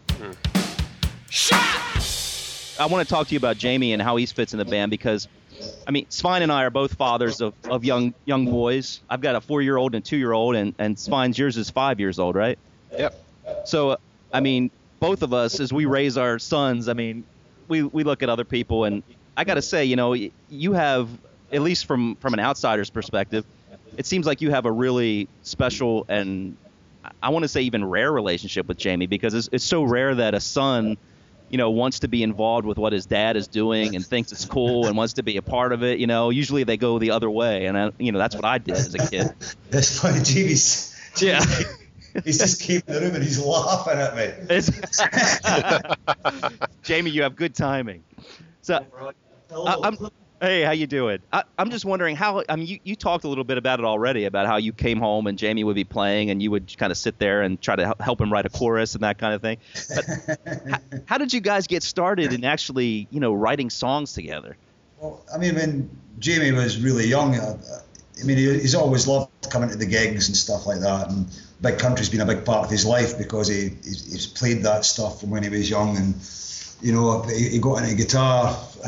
I want to talk to you about Jamie and how he fits in the band because, I mean, Svein and I are both fathers of, of young young boys. I've got a four-year-old and a two-year-old, and, and Svein's yours is five years old, right? Yep. So, uh, I mean, both of us, as we raise our sons, I mean, we, we look at other people, and I got to say, you know, y- you have, at least from, from an outsider's perspective, it seems like you have a really special and I want to say even rare relationship with Jamie, because it's, it's so rare that a son, you know, wants to be involved with what his dad is doing and thinks it's cool and wants to be a part of it. You know, usually they go the other way, and I, you know, that's what I did as a kid. It's funny, Jamie's. Yeah. He's just came in the room and he's laughing at me. It's- Jamie, you have good timing. So, I, I'm, hey, how you doing? I, I'm just wondering how. I mean, you, you talked a little bit about it already, about how you came home and Jamie would be playing, and you would kind of sit there and try to hel- help him write a chorus and that kind of thing. But how, how did you guys get started in actually, you know, writing songs together? Well, I mean, when Jamie was really young, uh, I mean, he, he's always loved coming to the gigs and stuff like that, and Big Country's been a big part of his life because he he's, he's played that stuff from when he was young, and you know, he, he got into guitar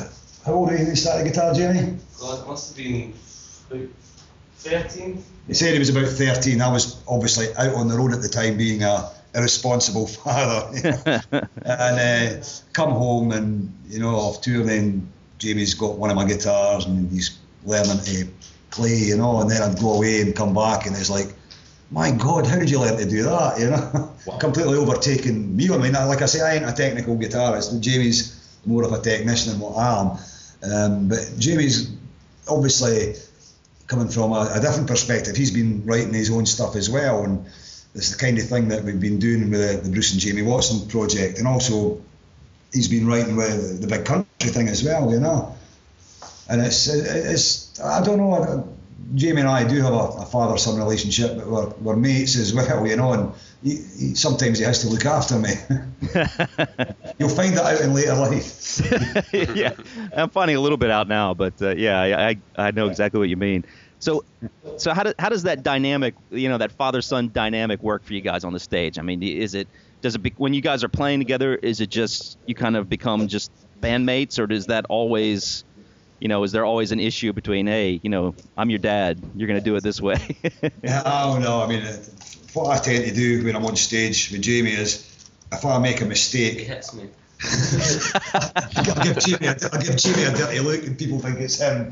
How old were you when you started guitar, Jamie? God, it must have been about thirteen. He said he was about thirteen. I was obviously out on the road at the time, being a irresponsible father. You know? And uh, come home and, you know, off tour, then Jamie's got one of my guitars and he's learning to play, you know, and then I'd go away and come back and it's like, my God, how did you learn to do that, you know? Wow. Completely overtaken me. I mean, like I say, I ain't a technical guitarist. Jamie's more of a technician than what I am. Um, but Jamie's obviously coming from a, a different perspective. He's been writing his own stuff as well, and it's the kind of thing that we've been doing with the, the Bruce and Jamie Watson project, and also he's been writing with the Big Country thing as well, you know. And it's, it's I don't know, Jamie and I do have a, a father-son relationship, but we're, we're mates as well, you know, and he, he, sometimes he has to look after me. You'll find that out in later life. Yeah, I'm finding a little bit out now, but uh, yeah, I, I I know exactly what you mean. So, so how, do, how does that dynamic, you know, that father-son dynamic work for you guys on the stage? I mean, is it, does it, be, when you guys are playing together, is it just, you kind of become just bandmates, or does that always, you know, is there always an issue between, hey, you know, I'm your dad, you're going to do it this way? Oh, no, I mean, what I tend to do when I'm on stage with Jamie is, if I make a mistake, He hits me. I'll give Jamie a, I'll give Jamie a dirty look and people think it's him.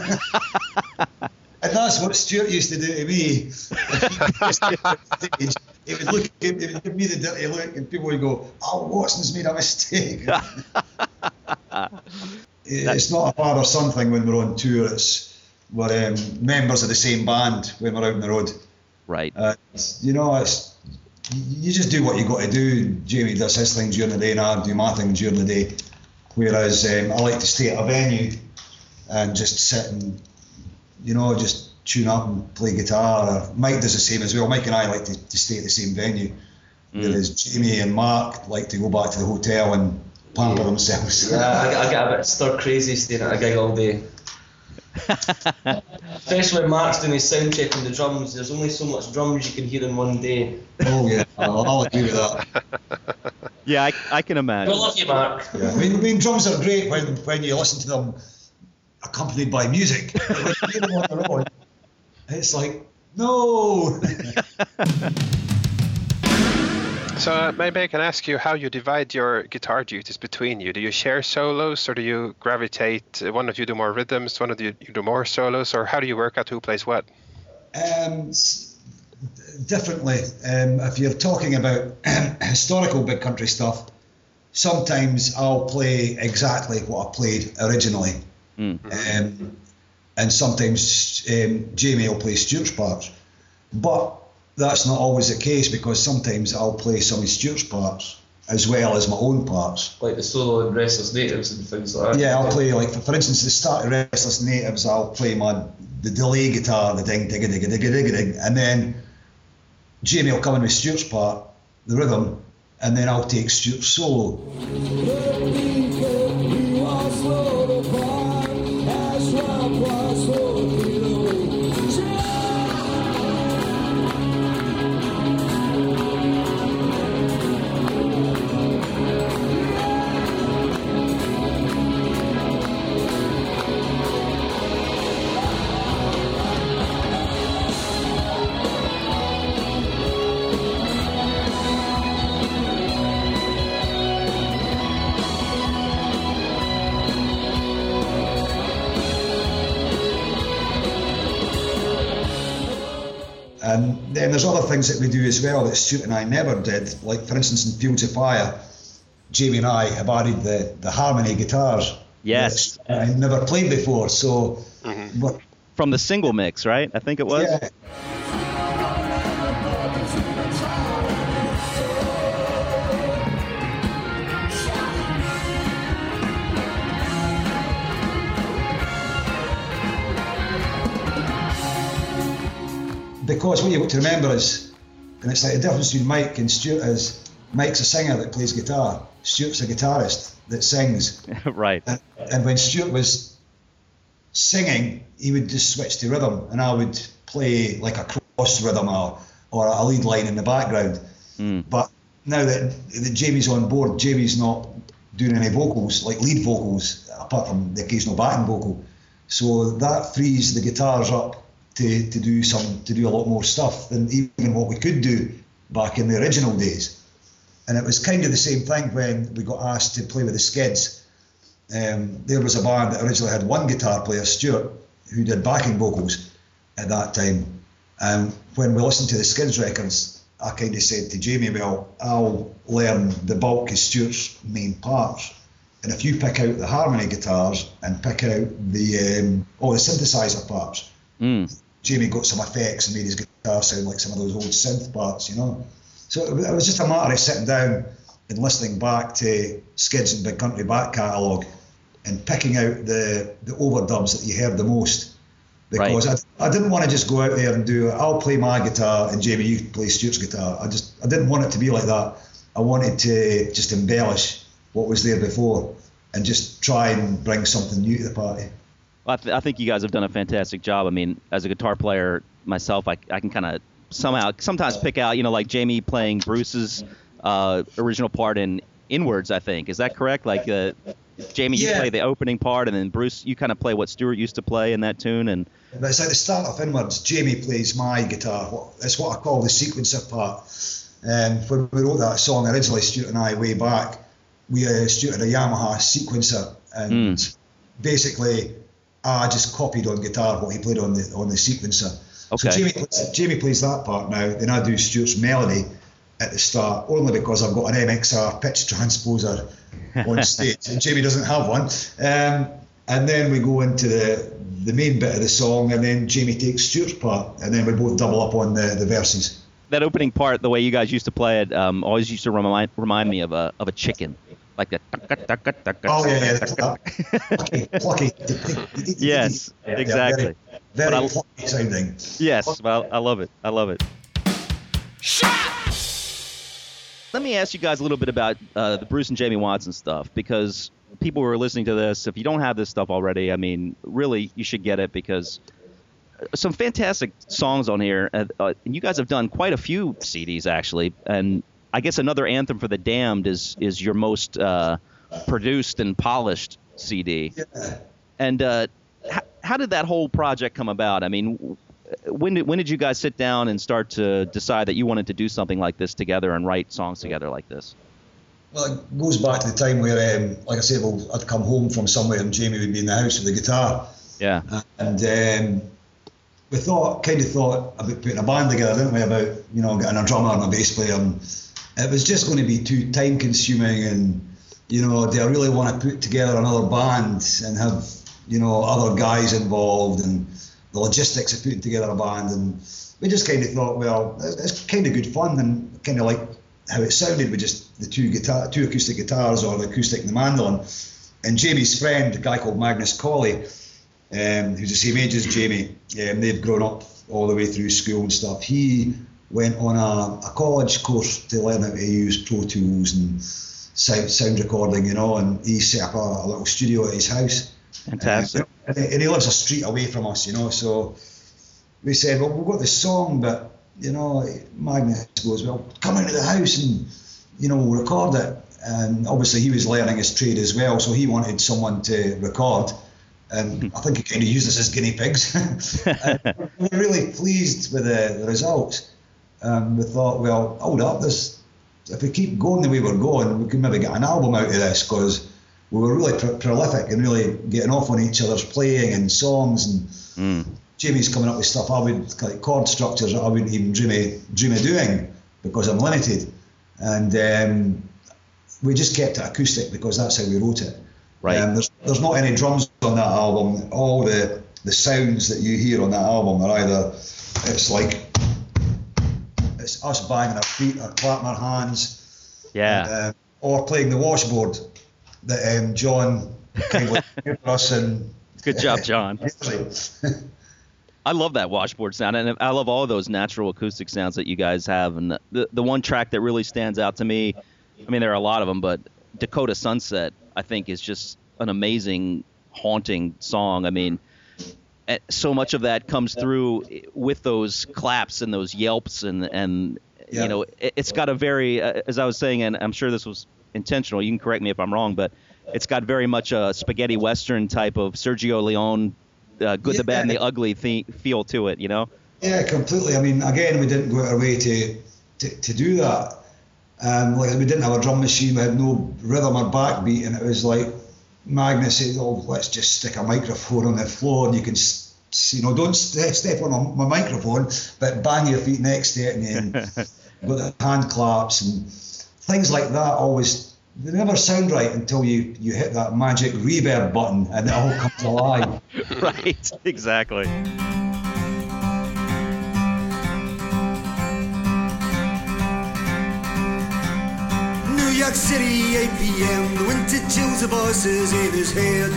And that's what Stuart used to do to me. He would look, he would give me the dirty look and people would go, oh, Watson's made a mistake. It's not a father-son thing when we're on tour. It's we're um, members of the same band when we're out on the road. Right. Uh, you know, it's you just do what you got to do. Jamie does his thing during the day, and I do my thing during the day. Whereas um, I like to stay at a venue and just sit and, you know, just tune up and play guitar. Or Mike does the same as well. Mike and I like to, to stay at the same venue. Mm. Whereas Jamie and Mark like to go back to the hotel and pamper themselves. Yeah, I, I get a bit stir crazy staying at a gig all day. Especially when Mark's doing his sound check on the drums. There's only so much drums you can hear in one day. Oh yeah, I'll, I'll agree with that. Yeah, I, I can imagine. We love you, Mark. Yeah. I mean, I mean, drums are great when when you listen to them accompanied by music. But when you hear them on their own, it's like, no. So uh, maybe I can ask you how you divide your guitar duties between you. Do you share solos, or do you gravitate? uh, One of you do more rhythms, one of you, you do more solos, or how do you work out who plays what? Um, s- differently. Um, if you're talking about historical Big Country stuff, sometimes I'll play exactly what I played originally. Mm. Um, and sometimes um, Jamie will play Stuart's parts. But that's not always the case, because sometimes I'll play some of Stuart's parts as well as my own parts. Like the solo in Restless Natives and things like that. Yeah, I'll play, like, for, for instance, the start of Restless Natives, I'll play my the delay guitar, the ding, digga, digga, digga, digga, ding, and then Jamie will come in with Stuart's part, the rhythm, and then I'll take Stuart's solo. And then there's other things that we do as well that Stuart and I never did. Like, for instance, in Fields of Fire, Jamie and I have added the, the harmony guitars. Yes. That I never played before, so... Mm-hmm. But, From the single mix, right? I think it was. yeah. Because what you've got to remember is, and it's like the difference between Mike and Stuart is, Mike's a singer that plays guitar, Stuart's a guitarist that sings. Right. And, and when Stuart was singing, he would just switch to rhythm, and I would play like a cross rhythm or, or a lead line in the background. Mm. But now that, that Jamie's on board, Jamie's not doing any vocals, like lead vocals, apart from the occasional backing vocal. So that frees the guitars up to, to do some to do a lot more stuff than even what we could do back in the original days. And it was kind of the same thing when we got asked to play with the Skids. Um, there was a band that originally had one guitar player, Stuart, who did backing vocals at that time. And when we listened to the Skids records, I kind of said to Jamie, well, I'll learn the bulk of Stuart's main parts. And if you pick out the harmony guitars and pick out the um, all the synthesizer parts, mm. Jamie got some effects and made his guitar sound like some of those old synth parts, you know. So it was just a matter of sitting down and listening back to Skids and Big Country back catalogue and picking out the, the overdubs that you heard the most. Because right. I, I didn't want to just go out there and do, I'll play my guitar and Jamie, you play Stuart's guitar. I just, I didn't want it to be like that. I wanted to just embellish what was there before and just try and bring something new to the party. Well, I, th- I think you guys have done a fantastic job. I mean, as a guitar player myself, I, I can kind of somehow sometimes pick out, you know, like Jamie playing Bruce's uh, original part in Inwards, I think. Is that correct? Like, uh, Jamie, you yeah. play the opening part, and then Bruce, you kind of play what Stuart used to play in that tune. And but it's at the start of Inwards, Jamie plays my guitar. It's what I call the sequencer part. And when we wrote that song originally, Stuart and I, way back, we uh, Stuart had a Yamaha sequencer, and mm. basically I just copied on guitar what he played on the on the sequencer. Okay. So Jamie plays, Jamie plays that part now, then I do Stuart's melody at the start, only because I've got an M X R pitch transposer on stage, and Jamie doesn't have one. Um, and then we go into the the main bit of the song, and then Jamie takes Stuart's part, and then we both double up on the, the verses. That opening part, the way you guys used to play it, um, always used to remind remind me of a of a chicken, like that. Oh yeah, yeah, plucky, plucky. Yes, exactly. Yeah, very, very I, plucky sounding. Yes, well, I love it. I love it. Let me ask you guys a little bit about uh, the Bruce and Jamie Watson stuff, because people who are listening to this, if you don't have this stuff already, I mean, really, you should get it, because some fantastic songs on here. Uh, uh, and you guys have done quite a few C Ds, actually. And I guess Another Anthem for the Damned is is your most uh, produced and polished C D. Yeah. And uh, h- how did that whole project come about? I mean, when did when did you guys sit down and start to decide that you wanted to do something like this together and write songs together like this? Well, it goes back to the time where, um, like I said, well, I'd come home from somewhere and Jamie would be in the house with the guitar. Yeah. And um, we thought, kind of thought about putting a band together, didn't we? About, you know, getting a drummer and a bass player. And it was just going to be too time consuming, and, you know, do I really want to put together another band and have, you know, other guys involved, and the logistics of putting together a band. And we just kind of thought, well, it's, it's kind of good fun, and kind of like how it sounded with just the two guitar, two acoustic guitars, or the acoustic and the mandolin. And Jamie's friend, a guy called Magnus Colley, um, who's the same age as Jamie, um, they've grown up all the way through school and stuff. He went on a, a college course to learn how to use Pro Tools and sound, sound recording, you know, and he set up a, a little studio at his house. Fantastic. Um, and, and he lives a street away from us, you know, so we said, well, we've got this song, but, you know, Magnus goes, well, come into the house and, you know, we'll record it. And obviously he was learning his trade as well, so he wanted someone to record. And I think he kind of used us as guinea pigs. And we were really pleased with the, the results. Um, we thought, well, hold up, this, if we keep going the way we're going, we could maybe get an album out of this, because we were really pro- prolific and really getting off on each other's playing and songs. And mm. Jamie's coming up with stuff I would, like chord structures that I wouldn't even dream of, dream of doing, because I'm limited. And um, we just kept it acoustic because that's how we wrote it. Right. Um, there's there's not any drums on that album. All the the sounds that you hear on that album are either, it's like, it's us banging our feet or clapping our hands. Yeah. And, uh, or playing the washboard that um, John kindly gave us. And good job, John. I love that washboard sound, and I love all of those natural acoustic sounds that you guys have. And the, the the one track that really stands out to me, I mean, there are a lot of them, but Dakota Sunset, I think, is just an amazing, haunting song. I mean, so much of that comes through with those claps and those yelps, and and yeah. you know, it, it's got a very, uh, as I was saying, and I'm sure this was intentional. You can correct me if I'm wrong, but it's got very much a spaghetti western type of Sergio Leone, uh, good, Yeah. the bad, and the ugly the- feel to it. You know. Yeah, completely. I mean, again, we didn't go out our way to to, to do that. Um, like we didn't have a drum machine, we had no rhythm or backbeat, and it was like Magnus said, "Oh, let's just stick a microphone on the floor, and you can, s- s- you know, don't st- step on my, my microphone, but bang your feet next to it, and then got the hand claps and things like that. Always, they never sound right until you you hit that magic reverb button, and it all comes alive." Right. Exactly. New York City, eight p.m. The winter chills of voices in his head.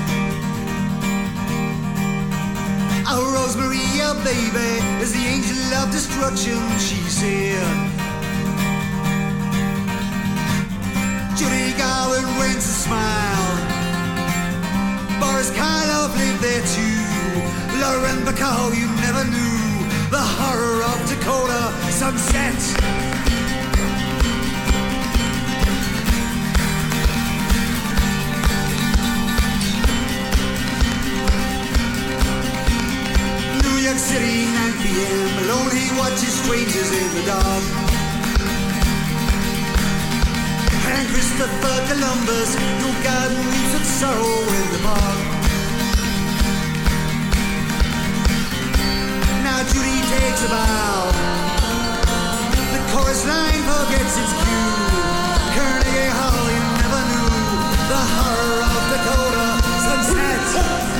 Oh, Rosemary, your baby, is the angel of destruction, she said. Judy Garland rents a smile. Boris Karloff lived there too. Lauren Bacall, you never knew the horror of Dakota sunset. New York City, nine p.m. Alone he watches strangers in the dark. And Christopher Columbus, your garden weeps of sorrow in the park. Now Judy takes a bow. The chorus line forgets its cue. Carnegie Hall, you never knew the horror of Dakota sunset.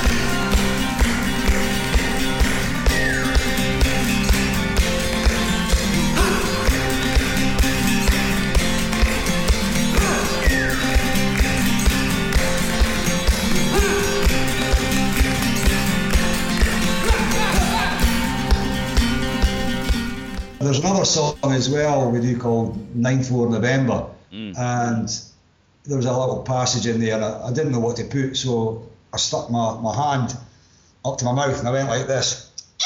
There's another song as well we do called nine four November, Mm. and there was a little passage in there, and I, I didn't know what to put, so I stuck my, my hand up to my mouth and I went like this.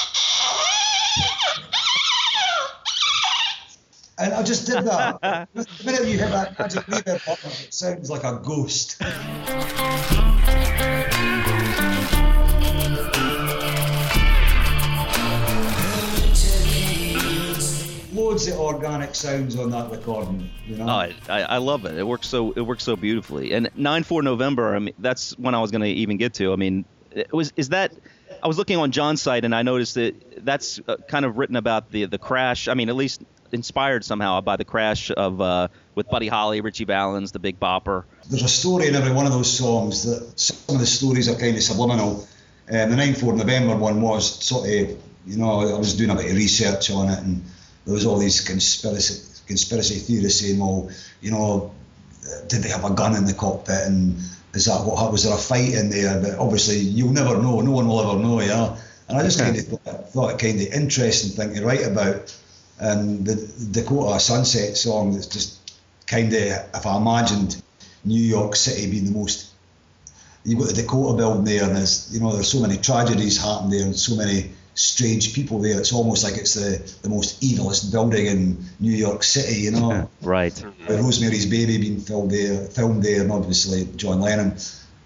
And I just did that. The minute you hit that magic reverb button, it sounds like a ghost. Loads of organic sounds on that recording, you know. Oh, I, I I love it. It works so it works so beautifully. And nine four November, I mean, that's when I was going to even get to. I mean, it was is that I was looking on John's site and I noticed that that's uh, kind of written about the the crash. I mean, at least inspired somehow by the crash of uh, with Buddy Holly, Richie Valens, the Big Bopper. There's a story in every one of those songs. That some of the stories are kind of subliminal. Um, the nine four November one was sort of, you know, I was doing a bit of research on it, and there was all these conspiracy conspiracy theorists saying, well, you know, did they have a gun in the cockpit, and is that what happened? Was there a fight in there? But obviously, you'll never know. No one will ever know, you know. And I just kind of thought, thought it kind of interesting thing to write about. And the Dakota Sunset song, that's just kind of, if I imagined New York City being the most, you've got the Dakota building there, and there's, you know, there's so many tragedies happening there, and so many strange people there. It's almost like it's the, the most evilest building in New York City, you know. Right. With Rosemary's Baby being filmed there, filmed there, and obviously John Lennon,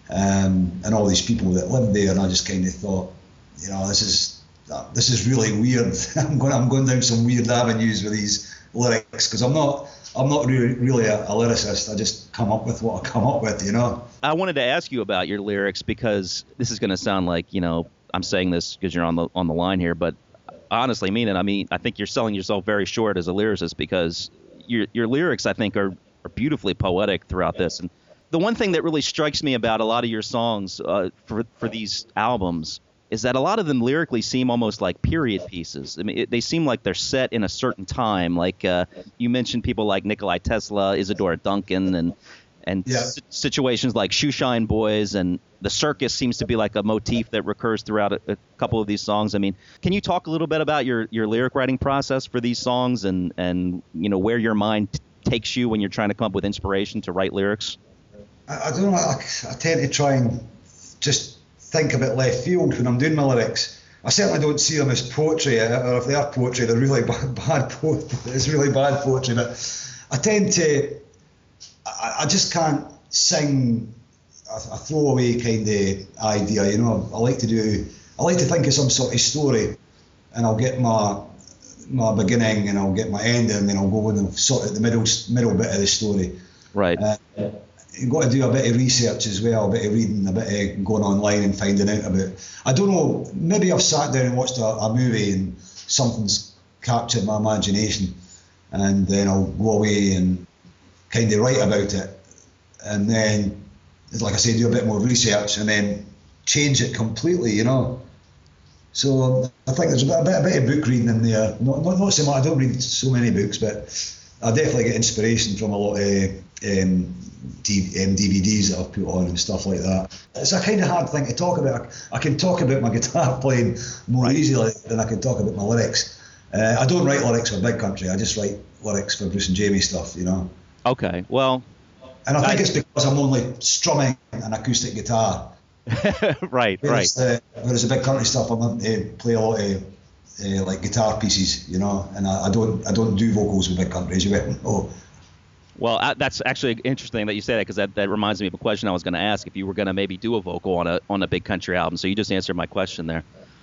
um, and all these people that lived there. And I just kind of thought, you know, this is this is really weird. I'm going I'm going down some weird avenues with these lyrics, because I'm not I'm not really really a, a lyricist. I just come up with what I come up with, you know. I wanted to ask you about your lyrics, because this is going to sound like, you know, I'm saying this because you're on the on the line here, but I honestly mean it. I mean, I think you're selling yourself very short as a lyricist, because your your lyrics, I think, are, are beautifully poetic throughout this. And the one thing that really strikes me about a lot of your songs uh, for for these albums is that a lot of them lyrically seem almost like period pieces. I mean, it, they seem like they're set in a certain time. Like uh, you mentioned people like Nikolai Tesla, Isadora Duncan, and and Yeah. s- situations like Shoeshine Boys, and the circus seems to be like a motif that recurs throughout a, a couple of these songs. I mean, can you talk a little bit about your, your lyric writing process for these songs, and, and you know, where your mind t- takes you when you're trying to come up with inspiration to write lyrics? I, I don't know. I, I tend to try and just think a bit left field when I'm doing my lyrics. I certainly don't see them as poetry, or if they are poetry, they're really bad, bad po- it's really bad poetry. But I tend to, I, I just can't sing a, a throwaway kind of idea, you know. I like to do, I like to think of some sort of story, and I'll get my my beginning and I'll get my ending, and then I'll go in and sort of the middle middle bit of the story. Right. Uh, you've got to do a bit of research as well, a bit of reading, a bit of going online and finding out about. I don't know, maybe I've sat down and watched a, a movie and something's captured my imagination, and then I'll go away and kind of write about it, and then, like I say, do a bit more research and then change it completely, you know. So I think there's a bit, a bit, a bit of book reading in there. Not, not, not so much, I don't read so many books, but I definitely get inspiration from a lot of um, D, um, D V Ds that I've put on and stuff like that. It's a kind of hard thing to talk about. I can talk about my guitar playing more right. easily than I can talk about my lyrics. Uh, I don't write lyrics for Big Country, I just write lyrics for Bruce and Jamie stuff, you know. Okay, well... And I think I, it's because I'm only strumming an acoustic guitar. right, whereas right. The, whereas the Big Country stuff, I'm having to play a lot of uh, like guitar pieces, you know, and I, I don't I don't do vocals with Big Country, as you well know. Well, uh, that's actually interesting that you say that, because that, that reminds me of a question I was going to ask, if you were going to maybe do a vocal on a on a Big Country album. So you just answered my question there.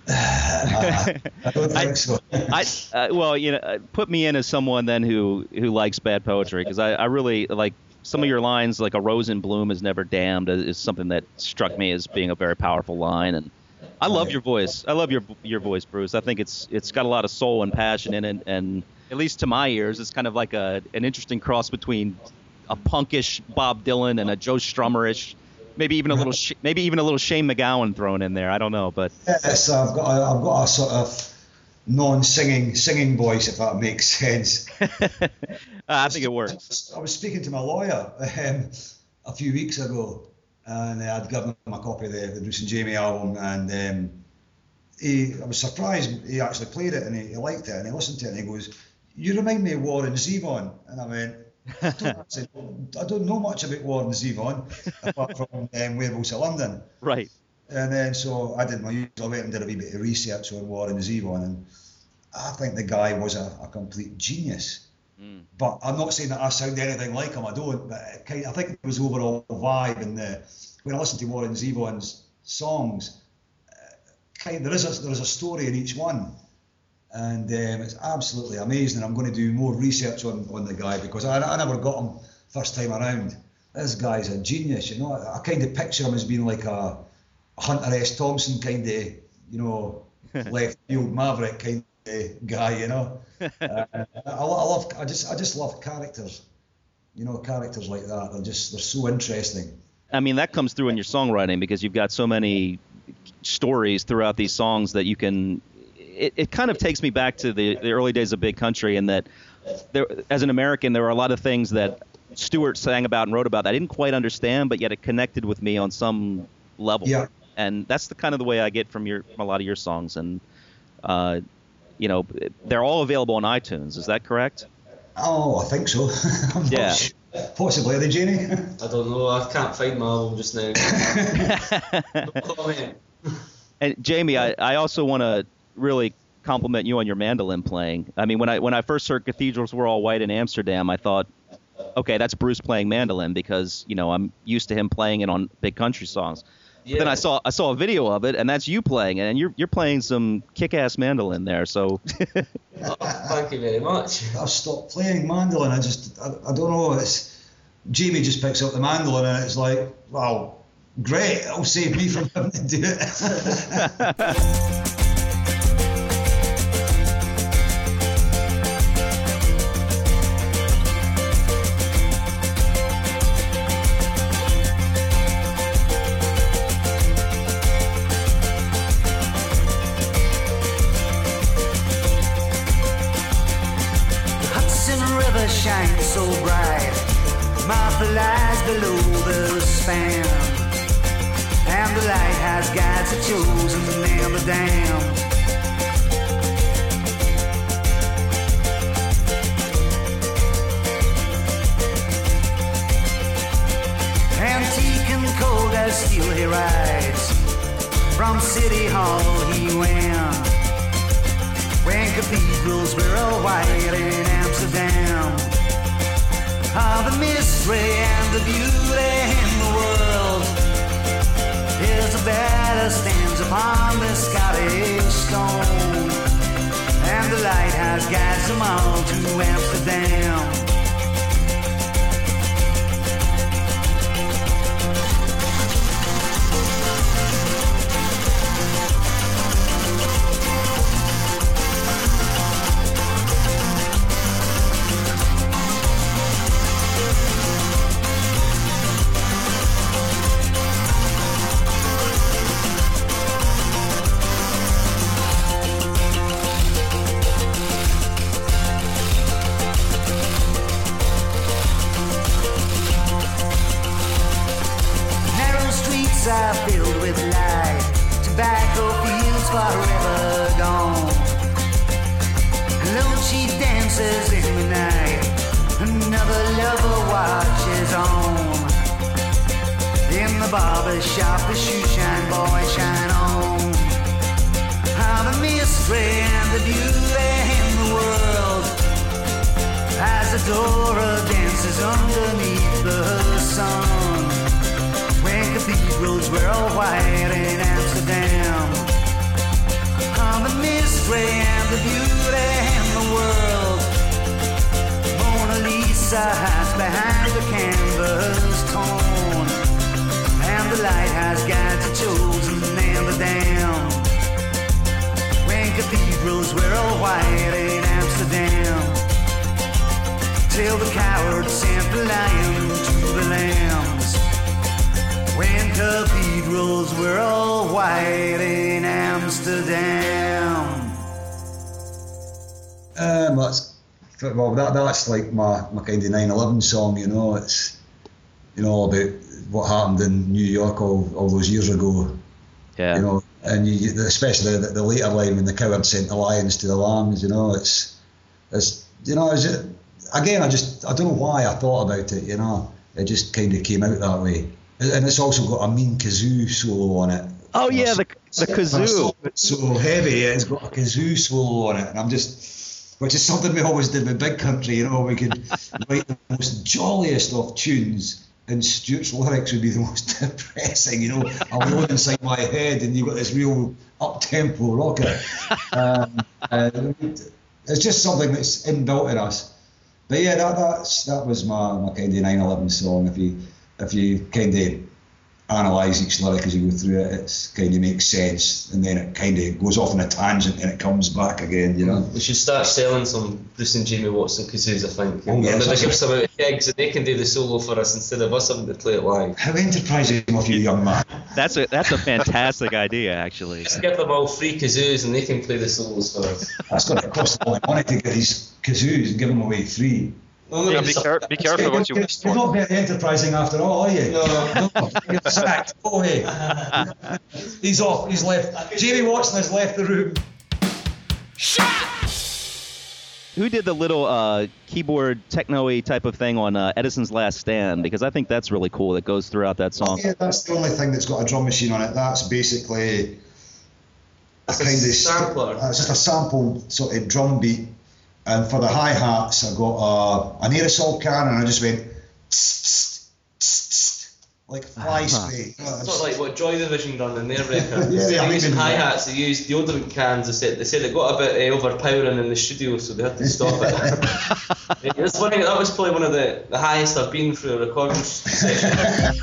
I, I don't think I, so. I uh, well, you know, put me in as someone then who who likes bad poetry, because I, I really like some of your lines, like "a rose in bloom is never damned," is something that struck me as being a very powerful line. And I love your voice. I love your your voice, Bruce. I think it's it's got a lot of soul and passion in it, and at least to my ears, it's kind of like a an interesting cross between a punkish Bob Dylan and a Joe Strummerish. Maybe even a little, sh- maybe even a little Shane MacGowan thrown in there. I don't know, but yes, I've got, a, I've got a sort of non-singing singing voice, if that makes sense. I think it works. I was speaking to my lawyer um, a few weeks ago, and I'd given him a copy of the, the Bruce and Jamie album, and um, he, I was surprised he actually played it, and he, he liked it, and he listened to it, and he goes, "You remind me of Warren Zevon," and I went, I don't, actually, I don't know much about Warren Zevon apart from um, Werewolves of London. Right. And then so I did my usual, I went and did a wee bit of research on Warren Zevon, and I think the guy was a, a complete genius. Mm. But I'm not saying that I sound anything like him, I don't, but it kind of, I think it was overall vibe, and the, when I listen to Warren Zevon's songs, uh, kind of, there is a, there is a story in each one. And um, it's absolutely amazing. I'm going to do more research on, on the guy, because I, I never got him first time around. This guy's a genius, you know. I, I kind of picture him as being like a, a Hunter S. Thompson kind of, you know, left field maverick kind of guy, you know. Uh, I, I love, I just, I just love characters, you know, characters like that. They're just, they're so interesting. I mean, that comes through in your songwriting, because you've got so many stories throughout these songs that you can. It, it kind of takes me back to the, the early days of Big Country, in that there, as an American, there were a lot of things that Stewart sang about and wrote about that I didn't quite understand, but yet it connected with me on some level. Yeah. And that's the kind of the way I get from your from a lot of your songs. And, uh, you know, they're all available on iTunes. Is that correct? Oh, I think so. I'm not yeah. Sure. Possibly, are they, Jamie? I don't know. I can't find my album just now. No comment. And Jamie, I, I also want to really compliment you on your mandolin playing. I mean, when I when I first heard Cathedrals Were All White in Amsterdam, I thought, okay, that's Bruce playing mandolin, because, you know, I'm used to him playing it on Big Country songs. Yeah. But then I saw I saw a video of it, and that's you playing it, and you're you're playing some kick-ass mandolin there. So oh, thank you very much. I've stopped playing mandolin. I just I, I don't know. It's Jamie just picks up the mandolin, and it's like, wow, great. It'll save me from having to do it. Shine so bright, Martha lies below the span, and the lighthouse guides the chosen and the damned. Antique and cold as steel he rides, from City Hall he went, when cathedrals were all white in Amsterdam. Ah, the mystery and the beauty in the world. Isabella stands upon the Scottish stone, and the lighthouse guides them all to Amsterdam. Are filled with light, tobacco fields forever gone. Alone she dances in the night, another lover watches on. In the barber shop, the shoe shine boy shine on. How the mystery and the beauty in the world, as Adora dances underneath the sun. When cathedrals were all white in Amsterdam. Oh, the mystery and the beauty in the world. Mona Lisa hides behind the canvas torn, and the lighthouse guides are chosen and the damned. When cathedrals were all white in Amsterdam, till the coward sent the lion to the lambs. When cathedrals were all white in Amsterdam. Um, that's well, that that's like my, my kind of nine eleven song, you know. It's you know about what happened in New York all, all those years ago. Yeah. You know, and you, especially the, the later line when the coward sent the lions to the lambs. You know, it's it's you know, is it again? I just I don't know why I thought about it. You know, it just kind of came out that way. And it's also got a mean kazoo solo on it. Oh yeah, the the kazoo. It's so heavy, it's got a kazoo solo on it, and I'm just, which is something we always did with Big Country. You know, we could write the most jolliest of tunes, and Stuart's lyrics would be the most depressing. You know, alone inside my head, and you got this real up tempo rocker. Um, and it's just something that's inbuilt in us. But yeah, that that's that was my, my kind of nine eleven song. If you If you kind of analyse each lyric as you go through it, it's kind of makes sense, and then it kind of goes off on a tangent and it comes back again, you know. We should start selling some Bruce and Jamie Watson kazoos, I think. Oh, yes, Maybe give some out of gigs and they can do the solo for us instead of us having to play it live. How enterprising of you, young man. That's a that's a fantastic idea, actually. Just give them all free kazoos and they can play the solos for us. That's going to cost a lot of money to get these kazoos and give them away free. No, Yeah, be, care- be careful what you You're wish you're for. not very enterprising after all, are you? No. No, you're sacked. Oh, hey. He's off. He's left. Jamie Watson has left the room. Who did the little uh, keyboard techno-y type of thing on uh, Edison's Last Stand? Because I think that's really cool. That goes throughout that song. Yeah, that's the only thing that's got a drum machine on it. That's basically a It's a kind of sampler. It's just a sample sort of drum beat. And for the hi-hats, I got uh, an aerosol can, and I just went tss, tss, tss, tss, like fly Uh-huh. spray. You know, It's it's- sort of like what Joy Division done in their record. Yeah, Instead yeah, I of think using they- hi-hats, they used deodorant cans. They said, they said it got a bit uh, overpowering in the studio, so they had to stop it. It's funny, that was probably one of the, the highest I've been through a recording session.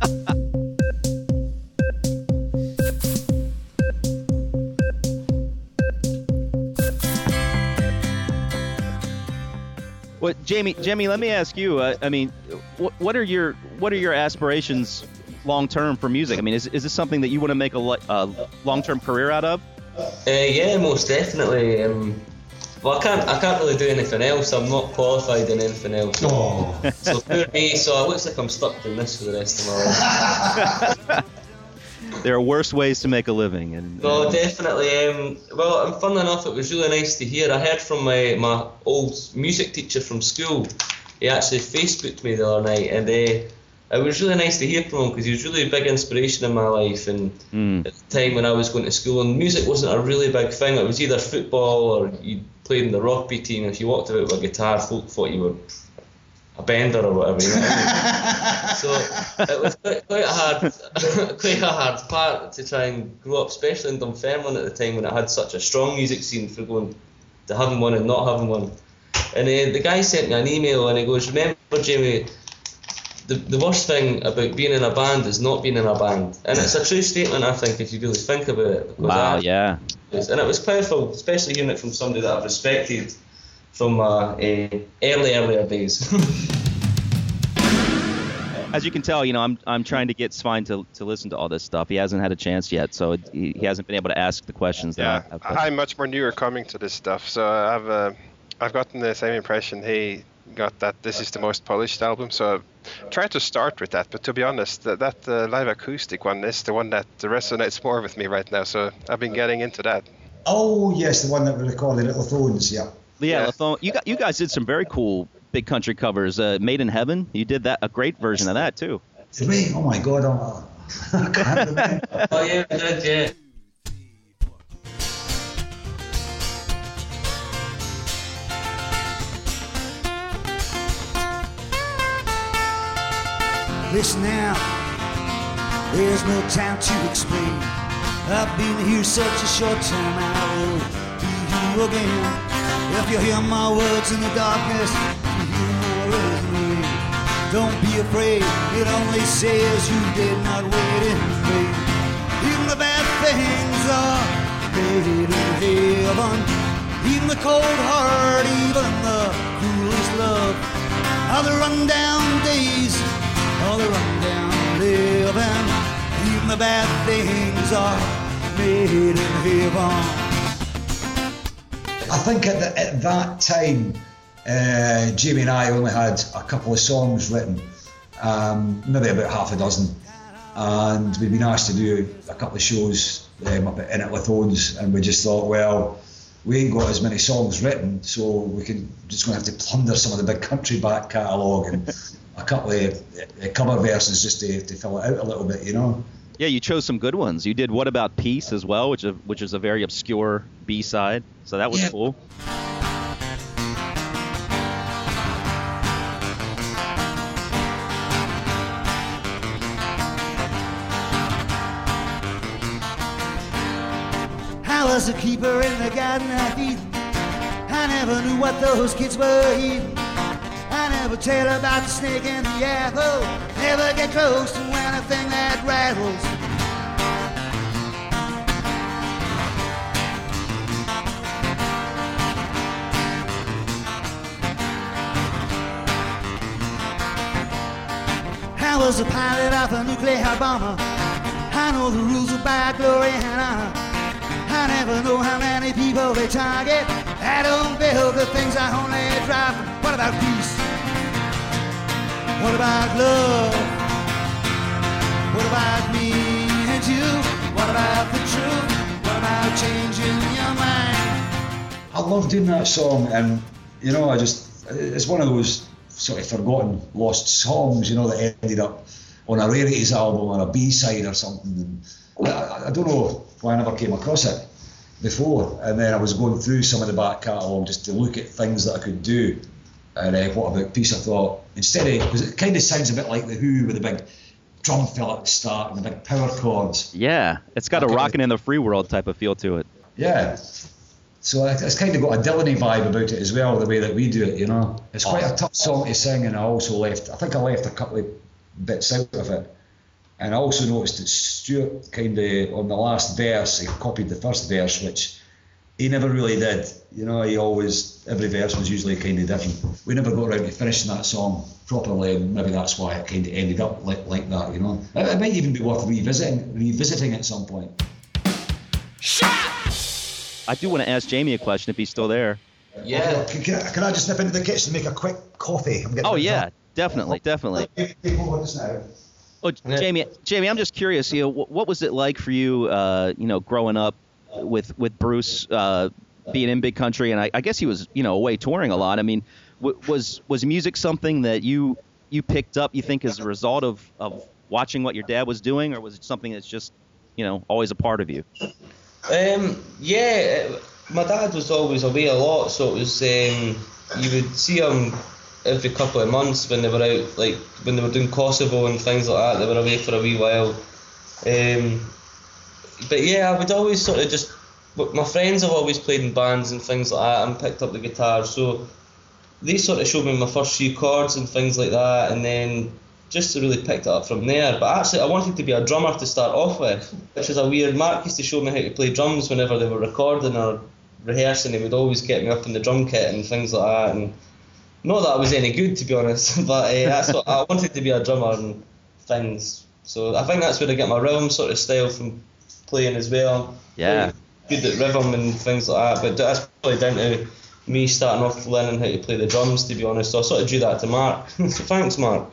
Well, Jamie, Jamie, let me ask you. Uh, I mean, what, what are your what are your aspirations long term for music? I mean, is is this something that you want to make a li- uh, long term career out of? Uh, yeah, most definitely. Um, well, I can't, I can't really do anything else. I'm not qualified in anything else. Oh. So poor me. So it looks like I'm stuck doing this for the rest of my life. There are worse ways to make a living, and Well, definitely. Um, well, and fun enough, it was really nice to hear. I heard from my, my old music teacher from school. He actually Facebooked me the other night, and uh, it was really nice to hear from him because he was really a big inspiration in my life. And Mm. at the time when I was going to school, and music wasn't a really big thing. It was either football or you played in the rugby team. If you walked about with a guitar, folk thought you were a bender or whatever, you know what I mean? So it was quite, quite a hard, quite a hard part to try and grow up, especially in Dunfermline at the time when it had such a strong music scene for going to having one and not having one. And uh, the guy sent me an email and he goes, remember, Jamie, the the worst thing about being in a band is not being in a band. And it's a true statement, I think, if you really think about it. Because Wow, I, yeah. And it was powerful, especially hearing it from somebody that I've respected from uh, uh, early, earlier days. As you can tell, you know, I'm I'm trying to get Svein to, to listen to all this stuff. He hasn't had a chance yet, so it, he, he hasn't been able to ask the questions that Yeah, I have. But- I'm much more newer coming to this stuff, so I've uh, I've gotten the same impression he got, that this is the most polished album. So I tried to start with that, but to be honest, that, that uh, live acoustic one is the one that resonates more with me right now. So I've been getting into that. Oh yes, the one that we recorded at Lathones, yeah. Yeah, Yeah. Lathone, you got you guys did some very cool big country covers. Uh, Made in Heaven, you did that a great version of that too. Did we? Oh my God, oh, I can't remember. Oh yeah, we did, yeah. Listen now, there's no time to explain. I've been here such a short time, I will be here again. If you hear my words in the darkness, if you hear my words in the rain, don't be afraid, it only says you did not wait in vain. Even the bad things are made in heaven. Even the cold heart, even the cruelest love, all the rundown days, all the rundown living, even the bad things are made in heaven. I think at, the, at that time, uh, Jamie and I only had a couple of songs written, um, maybe about half a dozen, and we'd been asked to do a couple of shows um, up at, in at Lathones, and we just thought, well, we ain't got as many songs written, so we can just going to have to plunder some of the big country back catalogue and a couple of uh, cover verses just to, to fill it out a little bit, you know. Yeah, you chose some good ones. You did What About Peace as well, which is, which is a very obscure B-side, so that was Yeah. cool. I was a keeper in the Garden of Eden. I never knew what those kids were eating. I never tell about the snake and the apple. Never get close to anything that rattles. I was a pilot of a nuclear bomber. I know the rules about glory and honor. I never know how many people they target. I don't build the things I only drop. What about peace? What about love? What about me and you? What about the truth? What about changing your mind? I love doing that song, and you know, I just, it's one of those sort of forgotten, lost songs, you know, that ended up on a rarities album or a B-side or something. And I, I don't know why I never came across it before, and then I was going through some of the back catalogue just to look at things that I could do. And uh, What About Peace, I thought, instead of, because it kind of sounds a bit like The Who with the big drum fill at the start and the big power chords. Yeah, it's got a Okay. rockin' in the free world type of feel to it. Yeah. So it- it's kind of got a Dylan-y vibe about it as well, the way that we do it, you know. It's quite a tough song to sing, and I also left, I think I left a couple of bits out of it. And I also noticed that Stuart kind of, on the last verse, he copied the first verse, which he never really did. You know, he always, every verse was usually kind of different. We never got around to finishing that song properly, and maybe that's why it kind of ended up like, like that, you know. It, it might even be worth revisiting, revisiting at some point. I do want to ask Jamie a question if he's still there. Yeah. Can, can, I, can I just nip into the kitchen and make a quick coffee? I'm getting Oh a bit yeah, drunk. definitely, definitely. Take take over this now. Oh, Jamie, Jamie, I'm just curious. You know, what, what was it like for you? Uh, you know, growing up with with Bruce, uh, being in big country, and I, I guess he was, you know, away touring a lot. I mean, w- was was music something that you you picked up? You think as a result of of watching what your dad was doing, or was it something that's just, you know, always a part of you? Um, yeah, my dad was always away a lot, so it was um, you would see him every couple of months when they were out, like when they were doing Kosovo and things like that. They were away for a wee while. Um, but yeah, I would always sort of just. My friends have always played in bands and things like that, and picked up the guitar, so they sort of showed me my first few chords and things like that, and then just really picked it up from there. But actually, I wanted to be a drummer to start off with, which is a weird. Mark used to show me how to play drums whenever they were recording or rehearsing. He would always get me up in the drum kit and things like that, and not that I was any good, to be honest, but uh, that's what I wanted to be, a drummer and things. So I think that's where I get my rhythm sort of style from playing as well. Yeah. Good at rhythm and things like that, but that's probably down to me starting off learning how to play the drums, to be honest. So I sort of drew that to Mark. So thanks, Mark.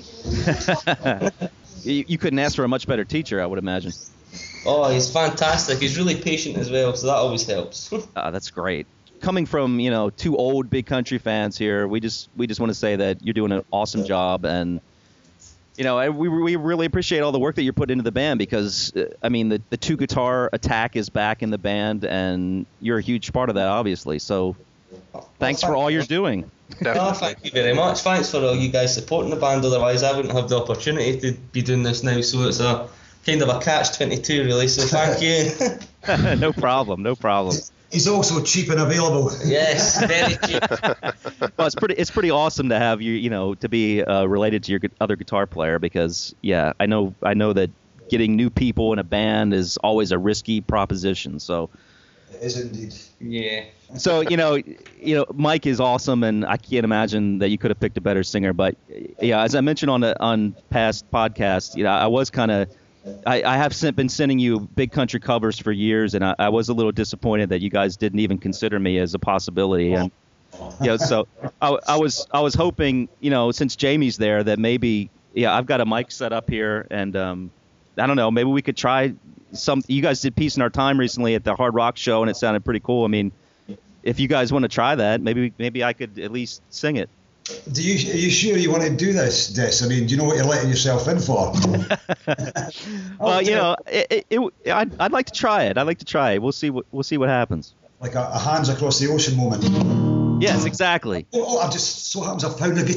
you, you couldn't ask for a much better teacher, I would imagine. Oh, he's fantastic. He's really patient as well, so that always helps. uh, that's great. Coming from, you know, two old Big Country fans here, we just we just want to say that you're doing an awesome job, and you know, we we really appreciate all the work that you're putting into the band, because, uh, I mean, the, the two guitar attack is back in the band, and you're a huge part of that, obviously. So well, thanks thank for all you. you're doing. Oh, thank you very much. Thanks for all you guys supporting the band. Otherwise, I wouldn't have the opportunity to be doing this now. So it's a kind of a catch twenty-two, really. So thank you. No problem. No problem. He's also cheap and available. Yes, very cheap. Well, it's pretty. It's pretty awesome to have you. You know, to be uh, related to your gu- other guitar player, because yeah, I know. I know that getting new people in a band is always a risky proposition. So. It is indeed. Yeah. So you know, you know, Mike is awesome, and I can't imagine that you could have picked a better singer. But yeah, as I mentioned on the, on past podcasts, you know, I was kind of. I, I have sent, been sending you Big Country covers for years, and I, I was a little disappointed that you guys didn't even consider me as a possibility. And you know, so I, I was I was hoping, you know, since Jamie's there, that maybe yeah, I've got a mic set up here, and um, I don't know, maybe we could try some. You guys did Peace in Our Time recently at the Hard Rock show, and it sounded pretty cool. I mean, if you guys want to try that, maybe maybe I could at least sing it. Do you, are you sure you want to do this, Des? I mean, do you know what you're letting yourself in for? Well, you know, it, it, it, I'd, I'd like to try it. I'd like to try it. We'll see what we'll see what happens. Like a, a hands across the ocean moment. Yes, exactly. Oh, oh, I just so happens I found a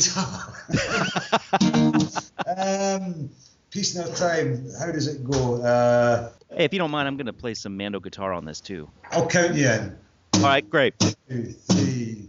guitar. um, Peace in Our Time. How does it go? Uh, Hey, if you don't mind, I'm going to play some Mando guitar on this too. I'll count you in. All right, great. Two, three.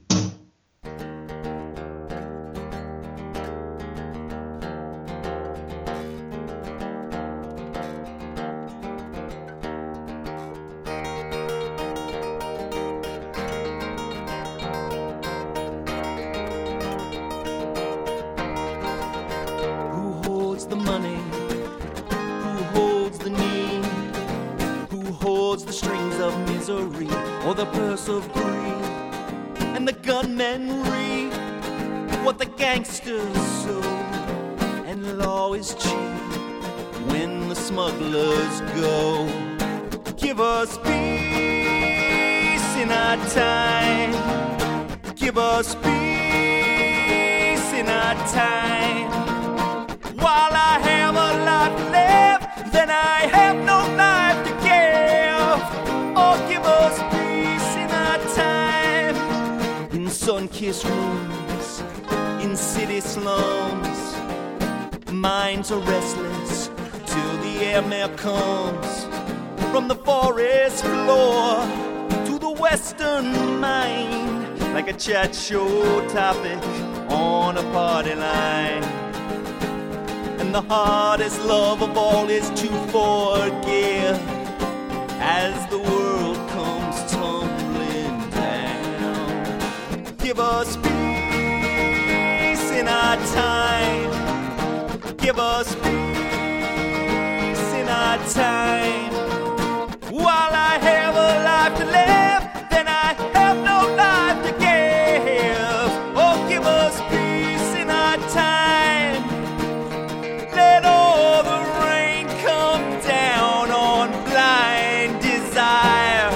Who holds the money? Who holds the need? Who holds the strings of misery or the purse of greed? And the gunmen reap what the gangsters sow, and law is cheap when the smugglers go. Give us peace in our time. Give us peace in our time. While I have a life left, then I have no life to give. Oh, give us peace in our time. In sun-kissed rooms, in city slums, minds are restless till the airmail comes. From the forest floor to the western mine, like a chat show topic on a party line. And the hardest love of all is to forgive as the world comes tumbling down. Give us peace in our time. Give us peace in our time. While I have a life to live, then I have no life to give. Oh, give us peace in our time. Let all the rain come down on blind desire.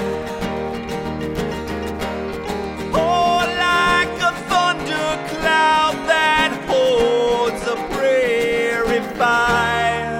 Oh, like a thundercloud that holds a prairie fire.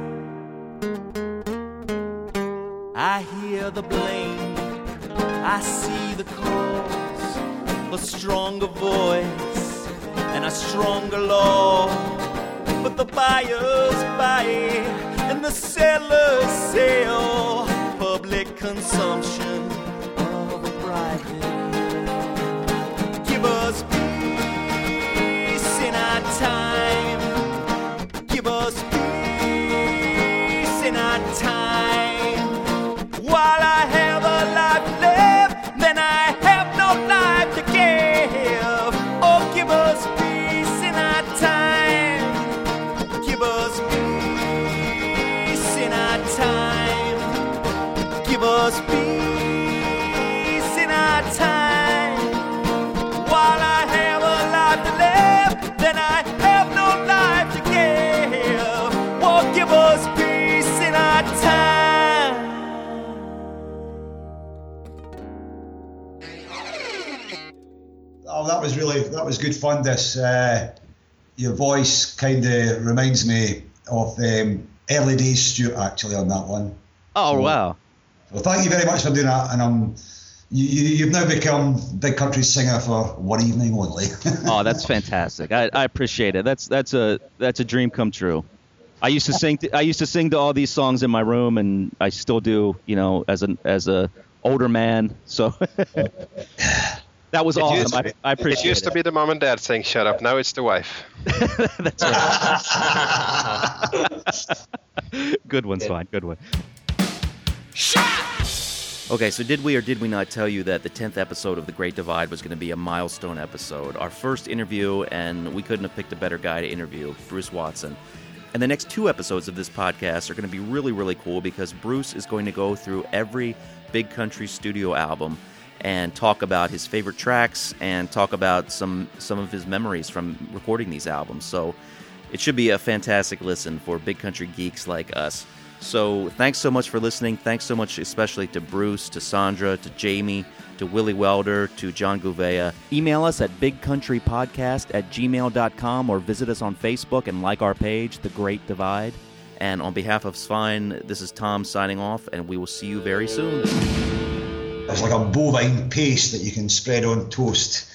I hear the blame, I see the cause, a stronger voice, and I stronger law. But the buyers buy and the sellers sell. Public consumption of a private. Give us peace in our time. Give us peace in our time. While I have a life left, then I have no life to give. Oh, give us peace in our time. Give us peace in our time. Give us peace in our time. While I have a life to live, then I have no life to give. Oh, give us peace in our time. Oh, that was really that was good fun. This uh, your voice kind of reminds me of um, early days, Stuart. Actually, on that one. Oh, So- wow. Well, thank you very much for doing that, and um, you, you you've now become Big Country's singer for one evening only. Oh, that's fantastic. I, I appreciate it. That's that's a that's a dream come true. I used to sing to, I used to sing to all these songs in my room, and I still do. You know, as an as a older man. So that was It awesome. used to I, be- I appreciate It used to be the mom and dad saying shut up. Now it's the wife. That's right. Good one's fine. Good one. Okay, so did we or did we not tell you that the tenth episode of The Great Divide was going to be a milestone episode? Our first interview, and we couldn't have picked a better guy to interview, Bruce Watson. And the next two episodes of this podcast are going to be really, really cool because Bruce is going to go through every Big Country studio album and talk about his favorite tracks and talk about some some of his memories from recording these albums. So it should be a fantastic listen for Big Country geeks like us. So thanks so much for listening. Thanks so much especially to Bruce, to Sandra, to Jamie, to Willie Welder, to John Gouveia. Email us at bigcountrypodcast at gmail dot com or visit us on Facebook and like our page, The Great Divide. And on behalf of Svine, this is Tom signing off, and we will see you very soon. It's like a bovine paste that you can spread on toast.